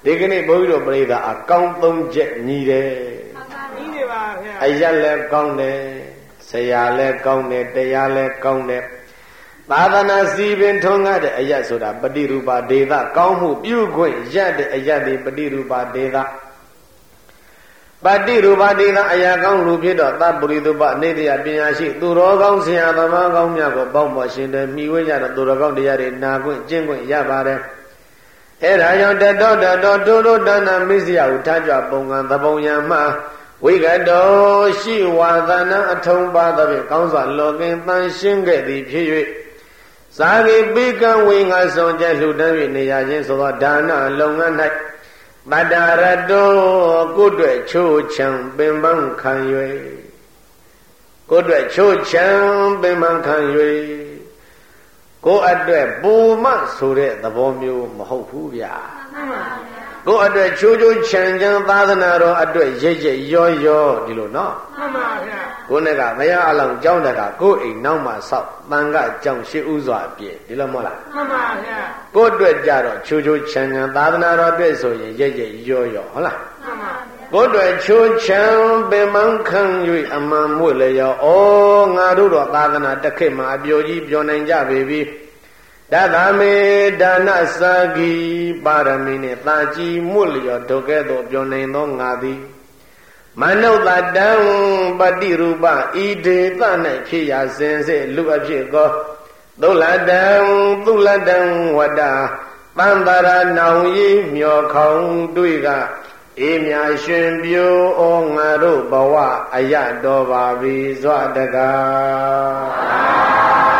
[SPEAKER 1] ဒီကနေ့ဘုန်းကြီးတို့ပြိဿအကောင်းသုံးချက်ညီတယ်ညီတယ်ပါဗျာအရက်လည်းကောင်းတယ်ဆရာလည်းကောင်းတယ်တရားလည်းကောင်းတယ်သာသနာစီပင်ထုံးကားတဲ့အရက်ဆိုတာပฏิရူပဒေသကောင်းမှုပြုခွင့်ရက်တဲ့အရက်တွေပฏิရူပဒေသပฏิရူပဒေသအရာကောင်းလူဖြစ်တော့သဗ္ဗရိတုပနေတရားပညာရှိသူတော်ကောင်းဆရာသမားကောင်းများကိုပေါင်းပေါ်ရှင်တယ်မိဝဲကြတော့သူတော်ကောင်းတရားတွေနာခွင့်ကျင့်ခွင့်ရပါတယ်အဲ့ဒါကြောင့်တတော်တတော်ဒုဒုတဏမစ္စယဟုထားကြပုံကံသဘုံယံမှဝိကတောရှိဝါသနာအထုံးပါသဖြင့်ကောင်းစွာလောကင်တန်ရှင်းခဲ့သည်ဖြစ်၍ဇာတိပိကံဝိငါဆောင်ကျလှူဒန်း၍နေရခြင်းဆိုသောဒါနလုပ်ငန်း၌ပတ္တရတောကိုယ်တွေ့ချိုးချံပင်ပန်းခံ၍ကိုယ်တွေ့ချိုးချံပင်ပန်းခံ၍ကိုယ်အတွက်ပူမဆိုတဲ့သဘောမျိုးမဟုတ်ဘူးဗျာကိုယ်အတွက်ချိုးချိုးချံချံသာသနာတော်အတွက်ရိပ်ရိပ်ရောရောဒီလိုနော်မှန်ပါဗျာကိုယ်နဲ့ကမရအလောင်းကြောင်းတကကိုယ်အိမ်နောက်မှဆောက်တန်ခကြောင့်ရှိဥစွာအပြည့်ဒီလိုမဟုတ်လားမှန်ပါဗျာကိုယ်အတွက်ကြတော့ချိုးချိုးချံချံသာသနာတော်အတွက်ဆိုရင်ရိပ်ရိပ်ရောရောဟုတ်လားမှန်ပါကိုယ်အတွက်ချိုးချံပင်မန်းခံ၍အမှန်မွေ့လျောဩငါတို့တော့သာသနာတစ်ခေတ်မှာအပြိုကြီးပြောနိုင်ကြပေပြီတသမေဒါနစာဂီပါရမီနှင့်သာကြည်မွတ်လျော်ဒုကဲ့သို့ပြောနိုင်သောငါသည်မနုဿတံပฏิရူပဤဒေသ၌ဖြစ်ရာစင်စစ်လူအဖြစ်သောသုလတံသုလတံဝတ္တသံတရနောင်ဤမျောခေါင်တွေ့ကအေးမြရှင်ပြိုဩငါတို့ဘဝအရတော်ပါပြီစွာတကား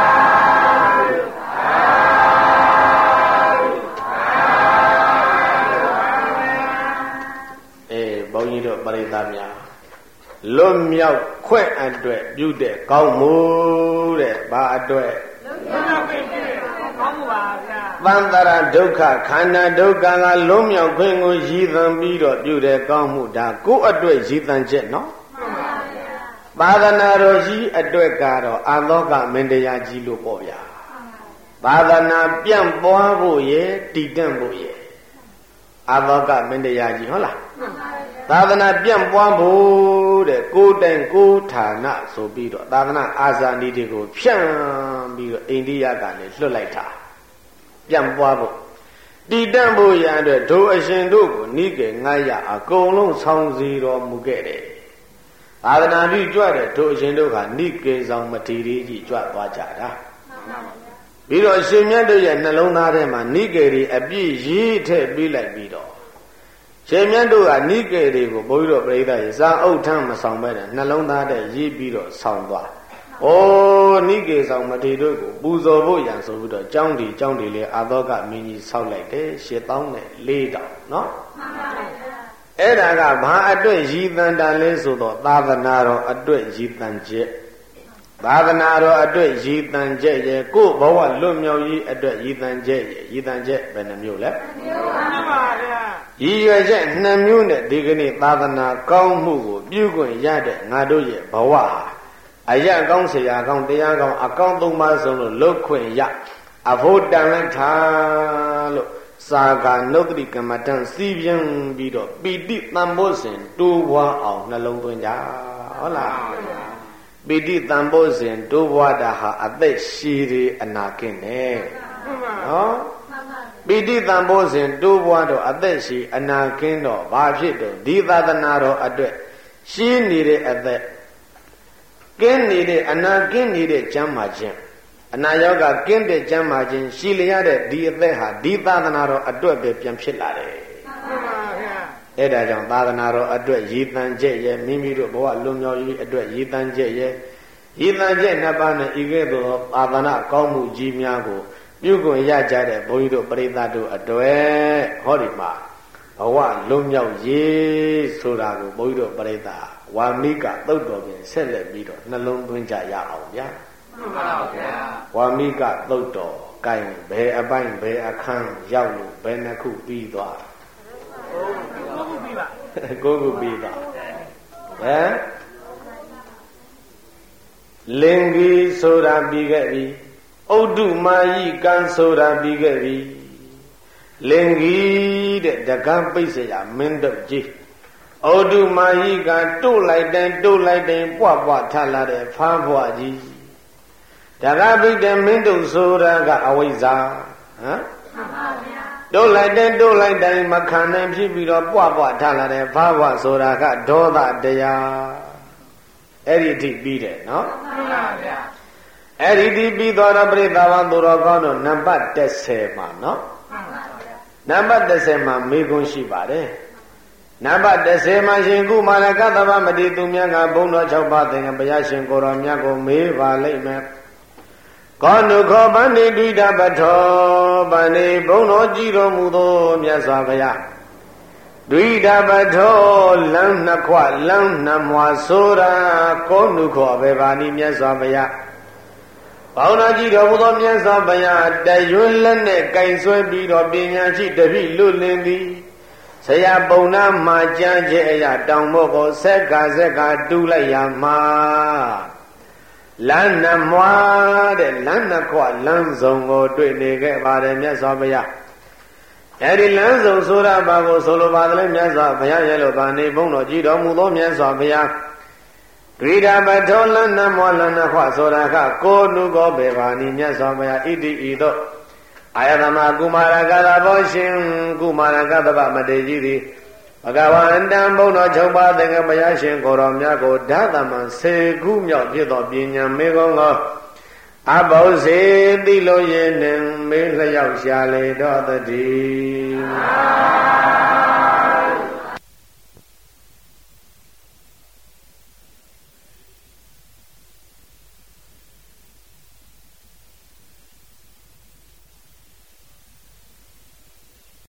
[SPEAKER 1] ဘုန်းကြီးတို့ပရိသတ်များလွတ်မြောက်ခွင့်အတွက်ပြုတဲ့ကောင်းမှုတဲ့ဘာအတွက်လွတ်မြောက်ခွင့်ပြုတဲ့ကောင်းမှုပါဗျာသံတရာဒုက္ခခန္ဓာဒုက္ခကလွတ်မြောက်ခွင့်ကိုရည်သံပြီးတော့ပြုတဲ့ကောင်းမှုဒါကိုယ့်အတွက်ရည်သံချက်နော်မှန်ပါဗျာသာသနာတော်ကြီးအတွက်ကတော့အာလောကမင်းတရားကြီးလို့ပေါ့ဗျာသာသနာပြန့်ပွားဖို့ရဲ့တည်တံ့ဖို့ရဲ့အာလောကမင်းတရားကြီးဟုတ်လားမှန်ပါသာသနာပြန့်ပွားဖို့တဲ့ကိုယ်တိုင်ကိုယ်ဌာနဆိုပြီးတော့သာသနာအာဇာနည်တွေကိုဖြန့်ပြီးတော့အိန္ဒိယကနေလွှတ်လိုက်တာပြန့်ပွားဖို့တည်တံ့ဖို့ရတဲ့ဒို့အရှင်တို့ကိုနိကေငါရအကုန်လုံးဆောင်စီတော်မူခဲ့တယ်သာသနာပြုကြွတဲ့ဒို့အရှင်တို့ကနိကေဆောင်မထေရီကြီးကြွသွားကြတာပြီးတော့အရှင်မြတ်တို့ရဲ့နှလုံးသားထဲမှာနိကေတွေအပြည့်ရေးထည့်ပြီးလိုက်ပြီးတော့ရှင်မြတ်တို့ကနိကေတွေကိုဘုန်းကြီးတို့ပြိဿရေစာအုပ်ထမ်းမဆောင်ပဲနဲ့နှလုံးသားထဲရေးပြီးတော့ဆောင်သွား။အိုးနိကေဆောင်မထေတို့ကိုပူဇော်ဖို့ရန်ဆိုပြီးတော့ကျောင်းဒီကျောင်းဒီလေအာသောကမင်းကြီးဆောက်လိုက်တယ်ရှစ်သောင်းနဲ့လေးတောင်နော်။မှန်ပါဗျာ။အဲ့ဒါကဘာအတွက်ရည်တန်တန်လဲဆိုတော့သာသနာတော်အတွက်ရည်တန်ချက်သာသနာတော်အတွက်ရည်တန်ချက်ရဲ့ကိုယ်ဘဝလွတ်မြောက်ရေးအတွက်ရည်တန်ချက်ရဲ့ရည်တန်ချက်ဘယ်နှမျိုးလဲမျိုးပါဗျာရည်ရွယ်ချက်နှစ်မျိုးနဲ့ဒီကနေ့သာသနာကောင်းမှုကိုပြုခွင့်ရတဲ့ငါတို့ရဲ့ဘဝဟာအရကောင်းဆရာကောင်းတရားကောင်းအကောင်းသုံးပါးဆုံးလို့လွတ်ခွင့်ရအဖို့တန်လိုက်တာလို့စာကနုတ္တိကမ္မတန်စီးပြင်းပြီးတော့ပီတိတန်ဖို့စဉ်တိုးပွားအောင်နှလုံးသွင်းကြဟုတ်လားပီတိတန်ဖို့စဉ်တိုးပွားတာဟာအသက်ရှည်တွေအနာကင်းတယ်နော်ပီတိတန်ဖို့စဉ်တိုးပွားတော့အသက်ရှည်အနာကင်းတော့ဘာဖြစ်တော့ဒီသာသနာတော်အတွက်ရှင်းနေတဲ့အသက်ကင်းနေတဲ့အနာကင်းနေတဲ့ကျမ်းမာခြင်းအနာရောဂါကင်းတဲ့ကျမ်းမာခြင်းရှိလျက်တဲ့ဒီအသက်ဟာဒီသာသနာတော်အတွက်ပဲပြန်ဖြစ်လာတယ်မှန်ပါဗျာအဲ့ဒါကြောင့်သာသနာတော်အတွက်ရည်တန်ချက်ရဲ့မိမိတို့ဘဝလွန်မြောက်ရေးအတွက်ရည်တန်ချက်ရဲ့ရည်တန်ချက်နှစ်ပါးနဲ့ဤကဲ့သို့သာသနာကောင်းမှုကြီးများကိုပြုခွင့်ရကြတဲ့ဘုန်းကြီးတို့ပရိသတ်တို့အတွက်ဟောဒီမှာဘဝလွန်မြောက်ရေးဆိုတာကိုဘုန်းကြီးတို့ပရိသတ်ဝါမိကသုတ်တော်ပြင်ဆက်လက်ပြီးတော့နှလုံးသွင်းကြရအောင်ဗျာမှန်ပါဗျာဝါမိကသုတ်တော်ကိုင်ဘယ်အပိုင်းဘယ်အခန်းရောက်လို့ဘယ်နှခုပြီးသွားကိုခုပြီးပါကိုခုပြီးသွားဟမ်လင်္ကာဆိုတာပြီးခဲ့ပြီဥဒ္ဓမာယိကံဆိုတာပြီးခဲ့ပြီလင်ကြီးတဲ့တကံပိတ်เสียမင်းတို့ကြီးဩဒုမာယိကတို့လိုက်တိုင်းတို့လိုက်တိုင်းပွားပွားထလာတဲ့ဖားဘွားကြီးတကံပိတ်တဲ့မင်းတို့ဆိုတာကအဝိဇ္ဇာဟမ်မှန်ပါဗျာတို့လိုက်တိုင်းတို့လိုက်တိုင်းမခံနိုင်ဖြစ်ပြီးတော့ပွားပွားထလာတဲ့ဖားဘွားဆိုတာကဒေါသတရားအဲ့ဒီအထိပြီးတယ်နော်မှန်ပါဗျာအဲ့ဒီဒီပြီးတော့ပြိဿဘာသူတော်ကောင်းတို့နံပါတ်တစ်ဆယ်မှာနော်မှန်ပါဗျာနံပါတ်တစ်ဆယ်မှာမေးခွန်းရှိပါတယ်နံပါတ်တစ်ဆယ်မှာရှင်ကုမာရကသဗ္ဗမတိသူမြတ်ကဘုံတော်၆ပါးသင်္ကဘုရားရှင်ကိုတော်မြတ်ကိုမေးပါလိမ့်မယ်ကောနုခောဗန္တိဒိဋ္ဌပထောဗန္တိဘုံတော်ကြည်တော်မူသောမြတ်စွာဘုရားဒိဋ္ဌပထောလမ်းနှစ်ခွလမ်းနှစ်မွာဆိုတာကောနုခောဘေဘာနိမြတ်စွာဘုရားဘောင်းတော်ကြည်တော်မူသောမြတ်စွာဘုရားတရွန်းလက်နဲ့ကင်ဆွဲပြီးတော့ပညာရှိတပိလွတ်လင်းသည်ဆရာပုံနာမှာကြမ်းကျဲအရာတောင်ဘောကိုဆက်ကဆက်ကတူးလိုက်ရမှာလမ်းနှမွားတဲ့လမ်းနှစ်ခွလမ်းစုံကိုတွေ့နေခဲ့ပါတယ်မြတ်စွာဘုရားအဲဒီလမ်းစုံဆိုတာဘာကိုဆိုလိုပါသလဲမြတ်စွာဘုရားရဲ့လိုပါနေဘုန်းတော်ကြည်တော်မူသောမြတ်စွာဘုရားဒိဋ္ဌပထောလမ်းနှမွားလမ်းနှစ်ခွဆိုတာကကိုနုကောဘေဘာနိမြတ်စွာဘုရားဣတိဤသို့အာယသမကုမာရကသဘောရှင်ကုမာရကသဗ္ဗမတေကြီးသည်ဘဂဝန္တံဘုံတော်၆ပါးသင်္ကဘုရားရှင်ကိုတော်မြတ်ကိုဓာတမံစေခုမြောက်ဖြစ်သောပညာမေကုံကိုအဘောစေတိလို့ရင်နှင့်မေးလျောက်ရှာလေတော်တည်း